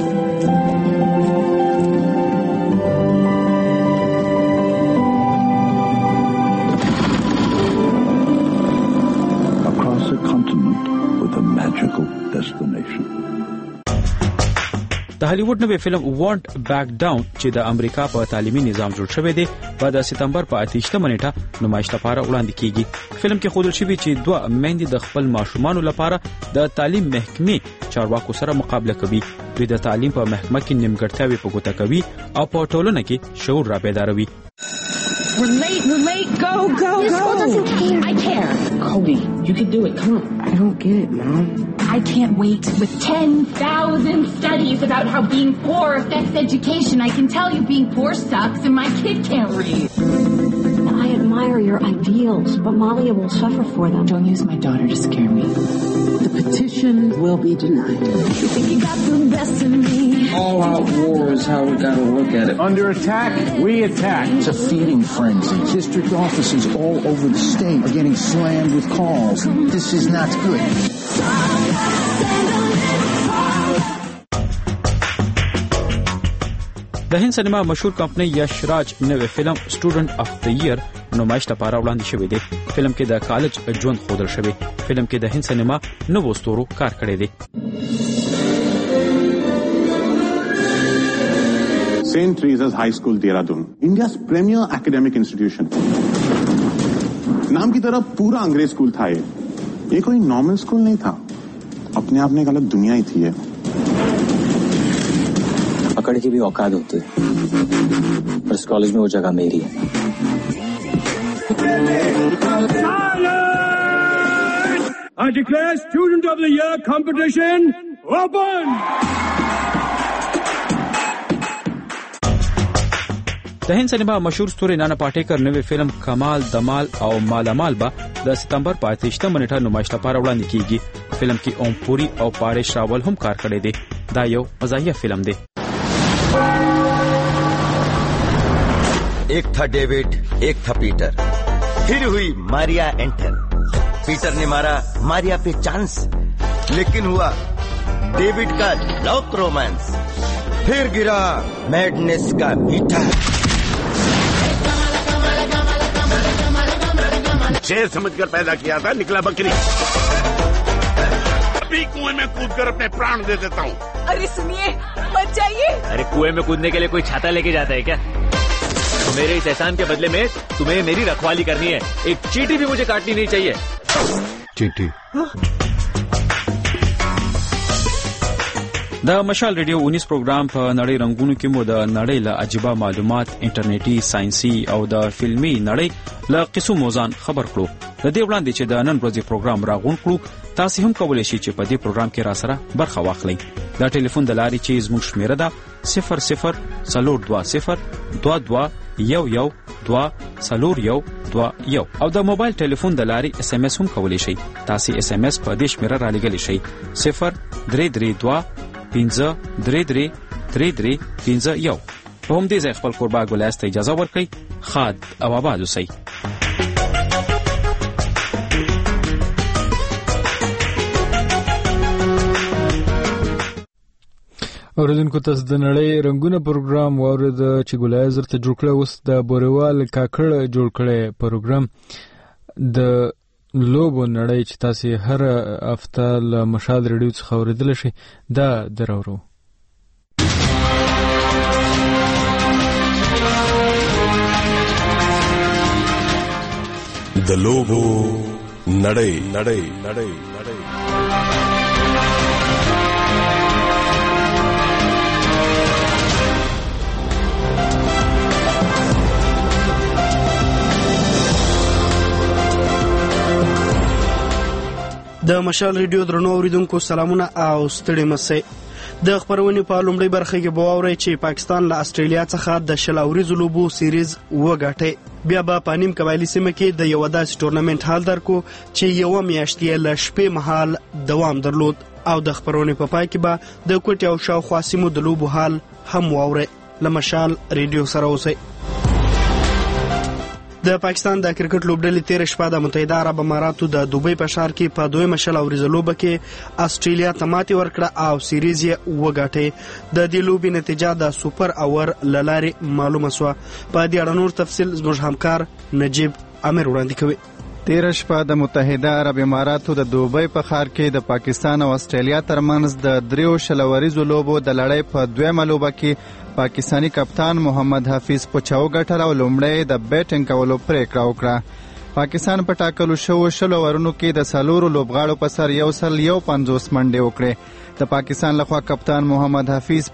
د هالیوډ نوې فلم وانټ بیک ډاون چې د امریکا په تعلیمي نظام جوړ شوی دی په د سپتمبر په 28 نیټه نمایش لپاره وړاندې کیږي. فلم کې ښودل شوی چې دوه میندې د خپل ماشومانو لپاره د تعلیم محکمې چارواکو سره مقابله کوي. دوی د تعلیم په محکمه کې نیمګړتیاوې په ګوته کوي او په ټولنه کې شعور را بیداروي. We're late. Go. This school doesn't care. I care. Kobe, you can do it. Come on. I don't get it, Mom. I can't wait. With 10,000 studies about how being poor affects education, I can tell you being poor sucks and my kid can't read. I admire your ideals, but Malia will suffer for them. Don't use my daughter to scare me. The petition will be denied. You think you got the best of me? All-out war is how we gotta look at it. Under attack, we attack. It's a feeding frenzy. District offices all over the state are getting slammed with calls. This is not good. د هند سینما مشهور کمپنۍ یش راج نوې فلم سټوډنټ اف د ایئر نمایش لپاره وړاندې شوی دی. فلم کې د کالج ژوند ښودل شوی. فلم کې د هند سینما نوو ستورو کار کړی دی. St. Teresa's High School, Dehradun, India's premier academic institution. नाम की तरह पूरा अंग्रेज स्कूल था ये कोई normal school नहीं था. अपने आप में एक अलग दुनिया ही थी ये. पकड़ की भी औकात होती है, पर इस कॉलेज में वो जगह मेरी है. I declare Student of the Year competition open! د هند سینما مشهور ستوري نانا پاټیکر نوې فلم کمال دمال او مالامال با د سپتمبر په 28 نیټه نمایش لپاره وړاندې کیږي. فلم کې اوم پوری او پاریش راول هم کار کړی دی. دا یو مزاحیه فلم دی. एक था डेविड, एक था पीटर. फिर हुई मारिया एंटर. पीटर ने मारा मारिया पे चांस, लेकिन हुआ डेविड का लव रोमांस. फिर गिरा मैडनेस का मीठा. शेर समझकर पैदा किया था, निकला बकरी. अभी कुएं में कूदकर अपने प्राण दे देता हूँ. अरे सुनिए, मत जाइए. अरे कुएं में कूदने के लिए कोई छाता लेके जाता है क्या? तो मेरे इस एहसान के बदले में तुम्हें मेरी रखवाली करनी है. एक चींटी भी मुझे काटनी नहीं चाहिए. चींटी. د مشال ریډیو 19 پروګرام په نړۍ رنگونو کې مو د نړۍ له عجیبه معلومات، انټرنیټي، ساينسي او د فلمي نړۍ له قصو موضوع خبر کړو. د دې وړاندې چې د نن ورځې پروګرام راغون کړو، تاسو هم کولای شئ چې په دې پروګرام کې را سره برخه واخلئ. دا ټلیفون د لارې چې زموږ شمیره ده 00422222 او د موبایل ټلیفون د لارې اس ام اس هم کولای شئ. تاسو اس ام اس په دې شمیره را لګلی شئ 033253333351. په هم دې ځای خپل کورباګ ولایت ته اجازه ورکړئ. خاد او آباد اوسئ. اوریدونکو تاسو د نړۍ رنگونه پروګرام واورید چې ګولای زرته جوړ کړ. اوس د بوریوال کاکړ جوړ کړی پروګرام د لوبو نړۍ چې تاسو هر هفته له مشال ریډیو څخه اوریدل شي. دا درورو د لوبو نړۍ. د مشال ریډیو درنو اوریدونکو سلامونه او ستړي مسئ. د خبرونې په لومړۍ برخه کې به واورئ چې پاکستان له استرالیا څخه د 20 اوریزو لوبو سیریز وګټي. بیا به په نیم قبایلي سیمه کې د یو داسې ټورنمنت حال درکو چې یو میاشت یې له شپې مهال دوام درلود او د خبرونې په پای کې به د کوټې او شاوخوا سیمو د لوبو حال هم واورئ. له مشال ریډیو سره اوسئ. د پاکستان د کرکټ لوبډلې تیر شپه د متحده عرب اماراتو د دوبۍ په ښار کې په 2 اوریزه لوبه کې استرالیا ته ماتې ورکړه او سیریز یې وګټي. د دې لوبې نتیجه د سوپر اور له لارې معلومه شوه. په دې اړه نور تفصیل زموږ همکار نجیب امیر وړاندې کوي. تیر شپه د متحده عرب اماراتو د دوبۍ په ښار کې د پاکستان او استرالیا ترمنځ د 23 اوریزو لوبو د لړۍ په 2مه لوبه کې پاکستانی کپتان محمد حفیظ پوچاو ګټل او لومړی د بیټینګ کولو پریکړه وکړه. پاکستان په ټاکلو شوو 20 اورونو کې د 4 لوبغاړو په سر 150 منډې وکړې. د پاکستان لخوا کپتان محمد حفیظ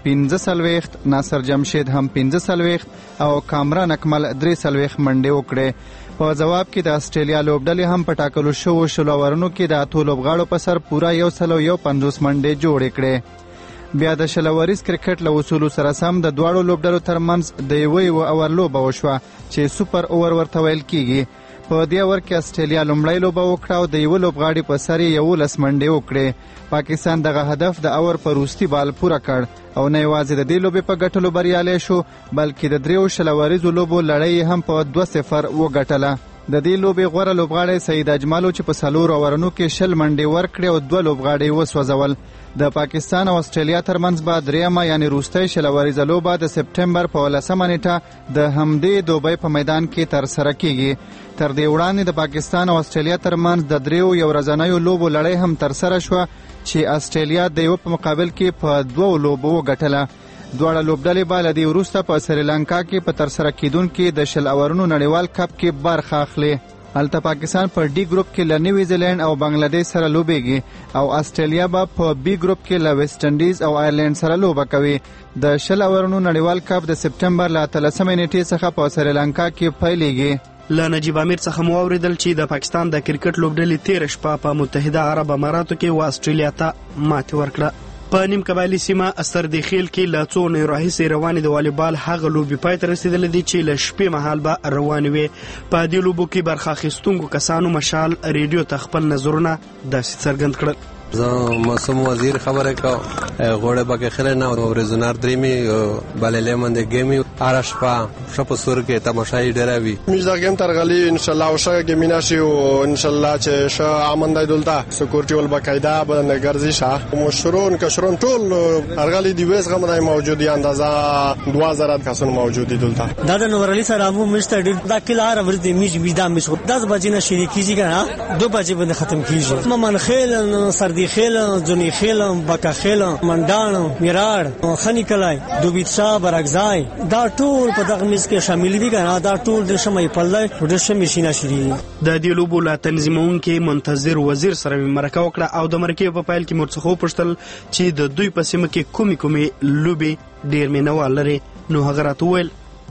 15 ناصر جمشید هم 15 او کامران اکمل 3 منډې وکړې. په جواب کې د استرالیا لوبډلې هم په ټاکلو شوو 20 اورونو کې د 8 لوبغاړو په سر پورا 150 منډې جوړې کړې. بیا د 20 اوریز کرکټ له اصولو سره سم د دواړو لوبډلو ترمنځ د 1 اور لوبه وشوه چې سوپر اور ورته ویل کیږي. په دې اور کې استرالیا لومړی لوبه وکړه او د 1 لوبغاړي په سر 11 منډې وکړې. پاکستان دغه هدف د اور په وروستي بال پوره کړ او نه یوازې د دې لوبې په ګټلو بریالی شو بلکې د 23 اوریزو لوبو لړۍ هم په 2-0 وګټله. د دې لوبې غوره لوبغاړی سعید اجمالو چې په 4 اورونو کې 20 منډې ورکړې او 2 لوبغاړي وسوځول. د پاکستان او استرالیا ترمنځ به درېیمه یعنی وروستۍ 20 اوریزه لوبه د سپټمبر په 10مه نیټه د همدې دوبۍ په میدان کې ترسره کیږي. تر دې وړاندې د پاکستان او استرالیا ترمنځ د 3 ورځنیو لوبو لړۍ هم ترسره شوه چې استرالیا د یو په مقابل کې په 2 لوبو وګټله. دواړه لوبډلې به له دې وروسته په سریلانکا کې په ترسره کیدونکي د 20 اورونو نړیوال کپ کې برخه اخلي. هلته پاکستان په ډي ګروپ کې له نیوزیلند او بنگلاديش سره لوبېږي او استرالیا به په بي ګروپ کې له ویسټ انډیز او آیرلند سره لوبه کوي. د 20 اورونو نړیوال کپ د سپټمبر له 13مې نیټې څخه په سریلانکا کې پیلېږي. له نجیب امیر څخه مو اوریدل چې د پاکستان د کرکټ لوبډلې تیر شپه په متحده عرب اماراتو کې و استرالیا ته ماتې ورکړه. په نیم قبایلي سیمه سردخیل کې له څو نه راهیسې روانې د والیبال هغه لوبې پای ته رسیدلې دي چې له شپې مهال به روانې وي. په دې لوبو کې برخه اخیستونکو کسانو مشال ریډیو ته خپل نظرونه داسې څرګند کړل. زه معصوم وزیر خبره کوم. غوړه بکه خله نه او ورزونار دریمي بللې منده گیمی آرش پا شپ سور کې تماشای ډراوي میزا گیم ترغلی ان شاء الله وشه گمیناشي او ان شاء الله چې ش امندای دولتا سکیورټي ول بقاعده باندې ګرځي شه مشرون کشرون ټول ارغلی دی ویس غمدای موجودی اندازه 2000 کسان موجودی دولتا. دا د نور علي سره مو مستر دا کلار ورته میج میدا میشو 10 بجې نه شری کیږي کنه 2 بجې باندې ختم کیږي. ممن خیل سردی خیل جونی خیل بکا خیل منډان میراړ خنی کلای دوبیتشا برغزای دا ټول په دغه میز کې شامل دي کنه دا ټول د شمعي پلای د شمعي شینه شری. د دې لوبو لا تنظیمونکو منتظر وزیر سره مرکه وکړه او د مرکې په پایل کې مرڅخو پښتل چې د دوی په سیمه کې کومي لوبي ډیر مینوال لري. نو هغه راتوول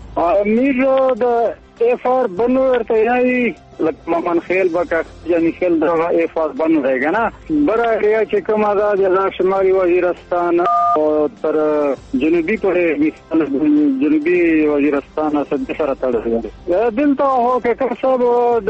امیر د افار بنو ورته یای ممن خیل بکا یعنی خیل دا افار بنو रहेगा ना बड़ा एरिया چې کوم آزاد یا شمالي وزیرستان او تر جنوبي پورې جنوبي وزیرستان سره سره تړل دي. دلته هو کې کسب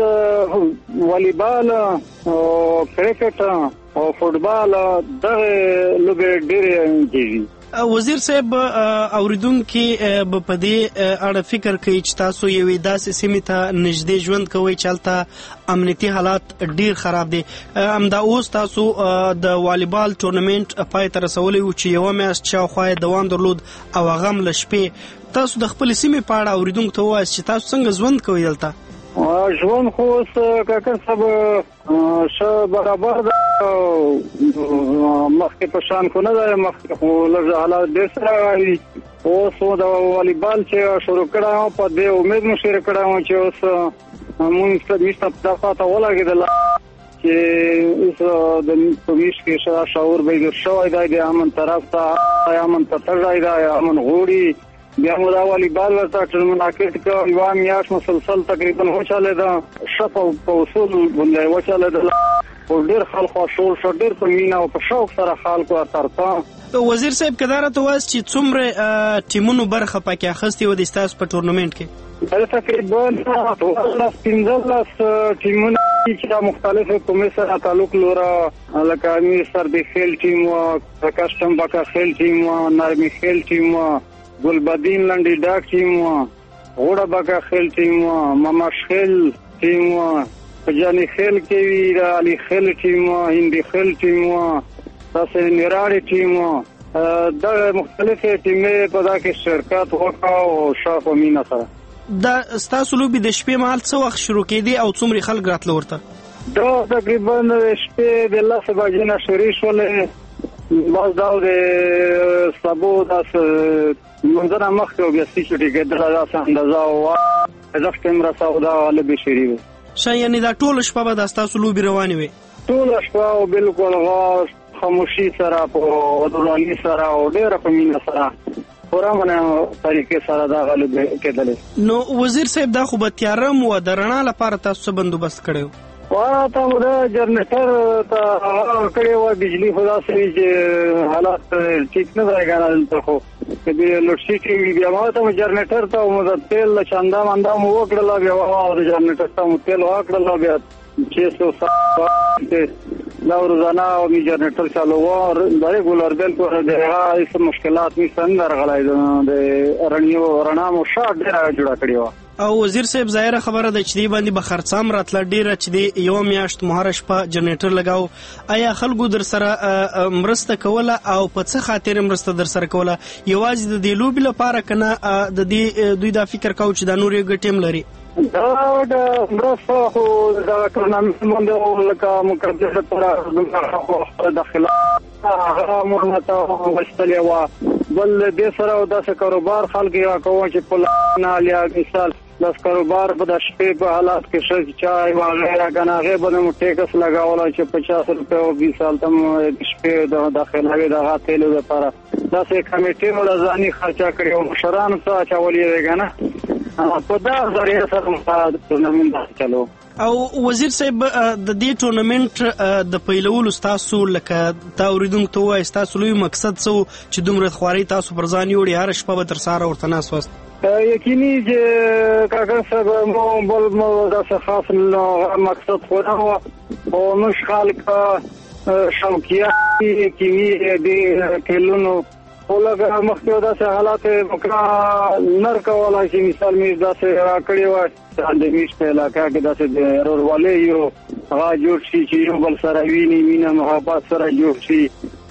د والیبال او کرکټ او فوتبال دغه لوبې ډېرې کیږي. وزیر صاحب اوریدونکو په دې اړه فکر کوي چې تاسو یو داسې سیمه ته نږدې ژوند کوئ چې هلته امنیتي حالات ډیر خراب دي. همدا اوس تاسو د والیبال ټورنمنت پای ته رسولی و چې یو میاشت شاوخوا دوام درلود او هغه هم له شپې. تاسو د خپل سیمې په اړه اوریدونکو ته وایئ چې تاسو څنګه ژوند کوئ دلته؟ ژوند خو کاکر صاحب ش برابر مخکې په شان خو نه ده مخکې خو لږ حالات ډېر سره راغلي. اوس د والیبال چې شروع کړی په دې امید مو شروع کړی چې اوس مونږ میشته په پاته ولګېدله چې اوس د میش کې شعور به شوی دی د امن طرف ته یا امن ته تږی دی یا امن غوړي. بیا مو دا والیبال ورته ټورنمنټ کې یوه میاشت مسلسل تقریبا وچلېده ښه په اصول باندې وچلېدله او ډېر خلک خوشحال شو، ډېر په مینه او په شوق سره خلکو ترتا. وزیر صاحب کداره ته واس چې څومره ټیمونو برخه پکې اخیستې و د ستاسو په ټورنمنت کې؟ تقریبا 15 ټیمونه چې مختلفو قومونو سره تعلق لري، لکه امیر سردخیل ټیم و، کسټم باکا خیل ټیم و، نرمی خیل ټیم و، ګلبدین لنډی ډاک ټیم و، غوړه باکا خیل ټیم و، مماش خیل ټیم و، جانی خیل کې وی، علي خیل ټیم و، هندي خیل ټیم و، تاسو نراړي ټیم و. دا مختلفه ټیمې په دا کې شرکت وکړه او شاو مینا سره. دا ستاسو لوبي د شپې مهال څه وخت شروع کېدی او څومره خلک راتله ورته؟ دا تقریبا شپې د 10 بجې نه شروع شولې، باز دا د سبو داس منځنه مخکې او بیا سټی کېدل دا اندازه او د سپتمبر سودا له بشری و. یعنی دا ټول شپه به د تاسو لوبي روانې وي؟ ټول شپه او بالکل غاښ خاموشي سره په ودراني سره او ډېر په مینا سره پورا منه طریقې سره دا غالب کېدل. نو وزیر صاحب دا خو به تیارم و د رڼا لپاره تاسو بندوبست کړو؟ ته دا جنریټر ته کړی و، بجلی خدا سره چې حالات ټیک نه راغلی ته خو کله لوډ شیډینګ بیا ما ته جنریټر ته مو د تیل چاندا مندا مو وکړل، بیا او د جنریټر ته مو تیل وکړل، بیا 600 دا روزانه او می جنریټر چالو و د ریګولر بل کو د هغه مشکلات می څنګه راغلای د رڼا مو شاټ ډیره جوړه کړی و. او وزیر صاحب ظاهره خبره ده چې دی باندې به خرڅام راتله ډیره چې دی یو میاشت مهاره شپه جنریټر لګاو. آیا خلکو در سره مرسته کوله او په څه خاطر مرسته در سره کوله؟ یوازې د دې لوبې لپاره کنه د دې دوی دا فکر کاوه چې دا نور یو ګټم لري؟ دا د مرسته خو د ټورنمنټ باندې لکه مقدسه پر داخله هغه مرمته وشتلې و، بل دې سره داسې کاروبار خلک یا کوم چې په نه لیا مثال د کاروبار په د شپې په حالات کې شې چای وغیرہ غناغه باندې مو ټیکس لگاولا چې 50 روپے او 20 سال تم شپې د داخله د غاتلو لپاره داسې کمیټې ولزاني خرچا کړی او مشران څه چولې وګنه په دا ذریعہ سره ټورنمنت چلو. او وزیر صاحب د دې ټورنمنت د پیلولو تاسو لکه تا اوریدونکو ته وایي تاسو لوی مقصد څه چې دومره خواري تاسو پر ځان یوړي هر شپه به تر سهاره ورته ناست واست؟ یقیني چې کاکا صاحب مو بل مو داسې خاص مقصد خو نه و او موږ خلک شوقیه یقیني د کلونو ولګه مخکې داسې حالات وکړه نر کولای شي. مثال مې داسې راکړی و د میش په علاقه کې داسې د رورواله یو هغه جوړ شي چې یو بل سره ویني مینه محبت سره جوړ شي.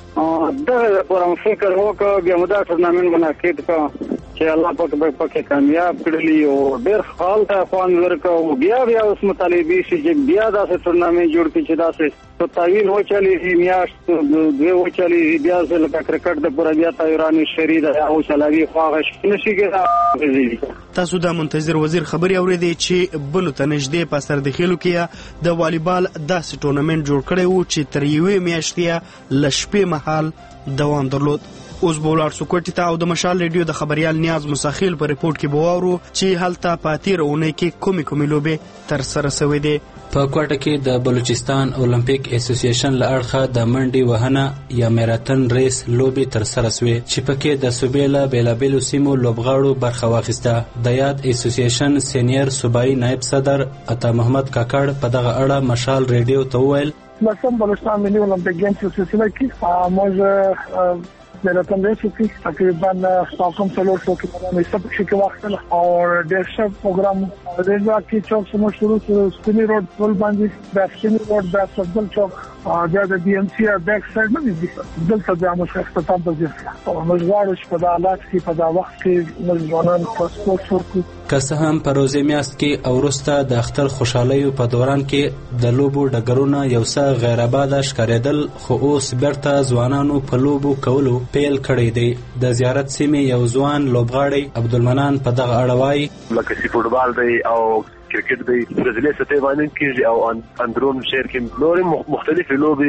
دا پرم فکر وکړ بیا موږ دا ټورنمنت منعقد کړ چې الله پاک پکې کامیاب کړلی او ډېر خال ته خوان ورکو. بیا اوس مطالبه شي چې بیا داسې ټورنمنت جوړ کړي چې داسې تو تاویل وچلی میاشت دوی وچلی بیا لکه کرکټ د پورا بیا تایرانی شری د او چلاوی خواغش نشي کېږي. تاسو دا منتظر وزیر خبري اورېدې چې بل ته نږدې په سر د خېلو کې د والیبال داسې ټورنمنت جوړ کړی و چې تر یوې میاشتې لشپې مهال دوام درلود. اوس بولار سکوټی ته او د مشال ریډیو د خبريال نیاز مساخیل په ریپورت کې بوورو چې هلته پاتې رونه کې کومې لوبې تر سره شوې دي. په کوټه کې د بلوچستان اولمپیک اسوسییشن له اړخه د منډي وهنه یا میراتن ریس لوبې تر سره شوې چې پکې د صوبې له بیلابیلو سیمو لوبغاړو برخه واخیسته. د یاد اسوسییشن سینیر صوبایي نائب صدر عطا محمد کاکړ په دغه اړه مشال ریډیو ته وویل مثلا بلوچستان ملي اولمپیک گیمز کے سلسلے کی موږ میراتن ریس کی تقریبا ساکم سلور سو کی میں سب کے وقت اور 150 پروگرام ریزا کی چوک سے شروع سکولی روڈ پل باندھی بیسکن روڈ بیس فٹبال چوک جاده بي ام سي بیک سایډ باندې دلته د عامه اختتام په ځای او مزګارش په حالات کې په دا وخت کې مزګانان پاسپورت ورکو. که څه هم په روزي میاشت کې او وروسته د اختر خوشحالیو په دوران کې د لوبو ډګرونه یو څه غیر آباده ښکارېدل خو اوس بیرته ځوانانو په لوبو کولو پیل کړی دی. د زیارت سیمې یو ځوان لوبغاړی عبدالمنان په دغه اړه وایي لکه سی فوټبال دی او کرکټ دی برازیلي سطح باندې کېږي او اندرون شهر کې نور مختلفې لوبې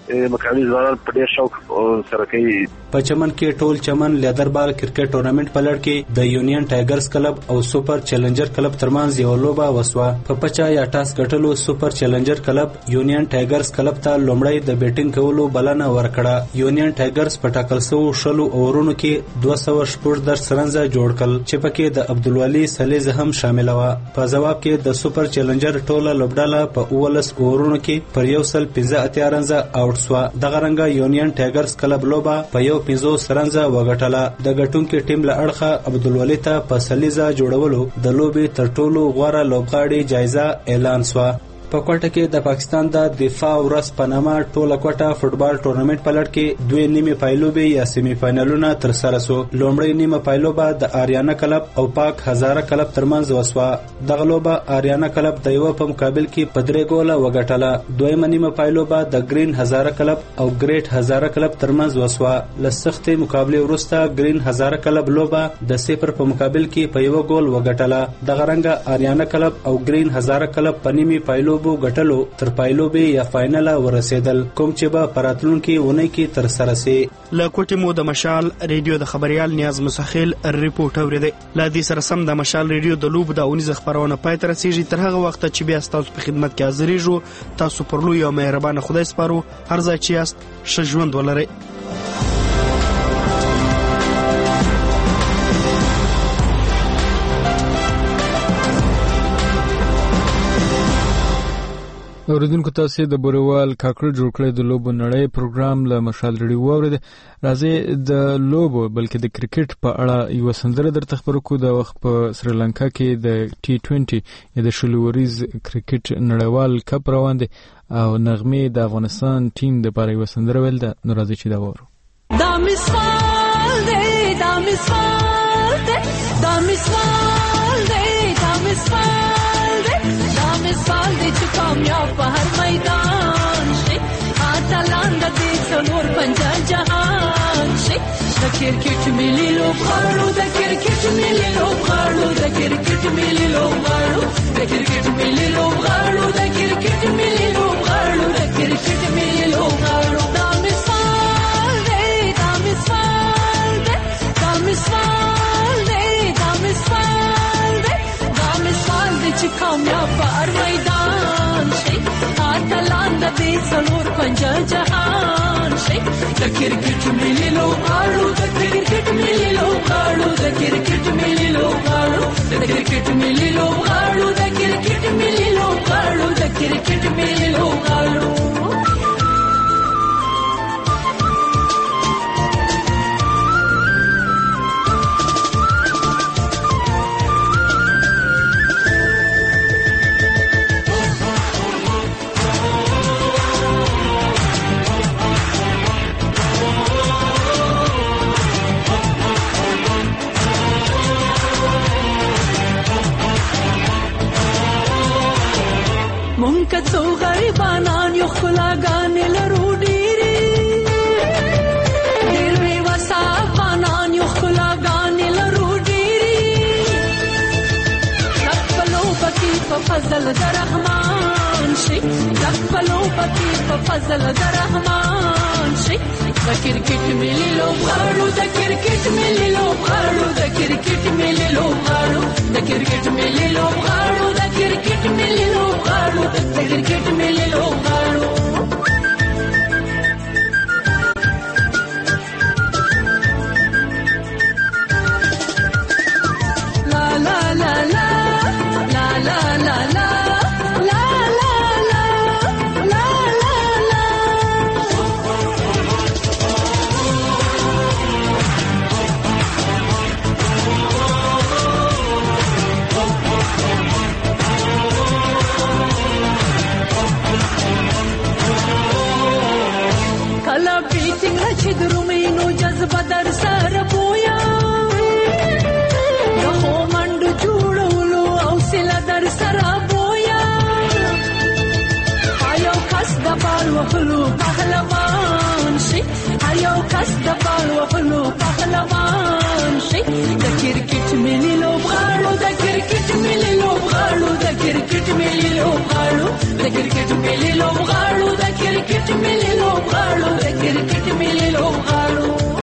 مقامي ځوانان په ډېر شوق سره کوي. په چمن کې ټول چمن لیدربال کرکټ ټورنمنت په لړ کې د یونین ټایګرز کلب او سوپر چیلنجر کلب ترمنځ یو لوبه وسوه. په پچا یا ټاس ګټلو سوپر چیلنجر کلب یونین ټایګرز کلب ته لومړی د بیټینګ کولو بلنه ورکړه. یونین ټایګرز په ټاکل شوو 60 اورونو کې 214 سرنزه جوړ کړل چې پکې د عبدالولي سلیزه هم شامل و. په جواب کې د سوپر چیلنجر ټوله لوبډاله په 19 اورونو کې پر 115 رنزه آوټ شوه. دغه رنګه یونین ټایګرز کلب لوبه په 15 سرنزه وګټله. د ګټونکي ټیم له اړخه عبدالولي ته په سلیزه جوړولو د لوبې تر ټولو غوره لوبغاړي جایزه اعلان شوه. په کوټه کې د پاکستان د دفاع ورځ په نامه ټوله کوټه فوټبال ټورنمنت په لړ کې دوه نیمه پایلوبې یا سیمی فائنلونه تر سره شو. لومړی نیمه پایلوبه د آریانا کلب او پاک هزاره کلب ترمنځ وسوه. دغه لوبه آریانا کلب د یو په مقابل کې په 3 ګوله وګټله. دویمه نیمه پایلوبه د گرین هزاره کلب او ګریټ هزاره کلب ترمنځ وسوه. لسختې مقابله وروسته گرین هزاره کلب لوبه د 0 په مقابل کې په 1 ګول وګټله. دغه رنګه آریانا کلب او گرین هزاره کلب په نیمه پایلوبه ګټلو تر پایلوبې یا فائنل ورسېدل کوم چې به پراتلونکي ونې کې تر سره سي. له کوټې مو د مشال ریډیو د خبريال نیاز مسخیل ریپورت اوریدي. لا دې سره سم د مشال ریډیو د لوب د اونیز خبرونه پای تر رسیږي. تر هغه وخت چې بیا تاسو په خدمت کې حاضرېږو. تاسو پر لوی او مهربان خدای سپارو. هر ځای چې یاست ښه ژوند ولرئ. اوریدونکو تاسو د بوروال کاکړ جوړ کړی د لوبو نړۍ پروګرام له مشال ریډیو واورید. راځي د لوبو بلکې د کرکټ په اړه یو سندره درته خبرو کو. د وخت په سریلانکا کې د T20 یا د شلوریز کرکټ نړیوال کپ روان دي او نغمه د افغانستان ټیم د لپاره یو سندره ویل ده. نو راځي چې دا وورو. دا مثال دی، دا مثال دی، دا مثال دی، دا مثال دی، دا مثال دی چې کامیاب په هر میدان شي. اتلان د دې څلور پنځه جهان شي. د کرکټ ملي لوبغاړو، د کرکټ ملي لوبغاړو، د کرکټ ملي لوبغاړو، د کرکټ ملي لوبغاړو، د کرکټ ملي لوبغاړو، د کرکټ ملي لوبغاړو. دا مثال دی، دا مثال دی، دا مثال دی، دا مثال دی، دا مثال دی چې کامیاب په هر میدان شي. اتلان د دې څلور پنځه جهان شي. د کرکټ ملي لوبغاړو، د کرکټ ملي لوبغاړو، د کرکټ ملي لوبغاړو، د کرکټ ملي لوبغاړو، د کرکټ ملي لوبغاړو، د کرکټ ملي لوبغاړو. مونږ څو غریبانان یو خلاګانې لرو ډېرې، ډېر بې وسه افغانان یو خلاګانې لرو ډېرې. لږ په لوبه کې په فضل د رحمان شي، لږ په لوبه کې په فضل د رحمان شي. د کرکټ ملي لوبغاړو، د کرکټ ملي لوبغاړو، د کرکټ ملي لوبغاړو، د کرکټ ملي لوبغاړو، د کرکټ ملي لوبغاړو، د کرکټ ملي لوبغاړو. لا لا لا لا لا لا لا لا چې د رومینو جذبه در سره بویا، د خو منډو جوړولو حوصله در سره بویا. هر یو کس د بال وهلو پهلوان شي، هر یو کس د بال وهلو پهلوان شي. د کرکټ ملي لوبغاړو، د کرکټ ملي لوبغاړو، د کرکټ ملي لوبغاړو، د کرکټ ملي لوبغاړو، د کرکټ ملي لوبغاړو.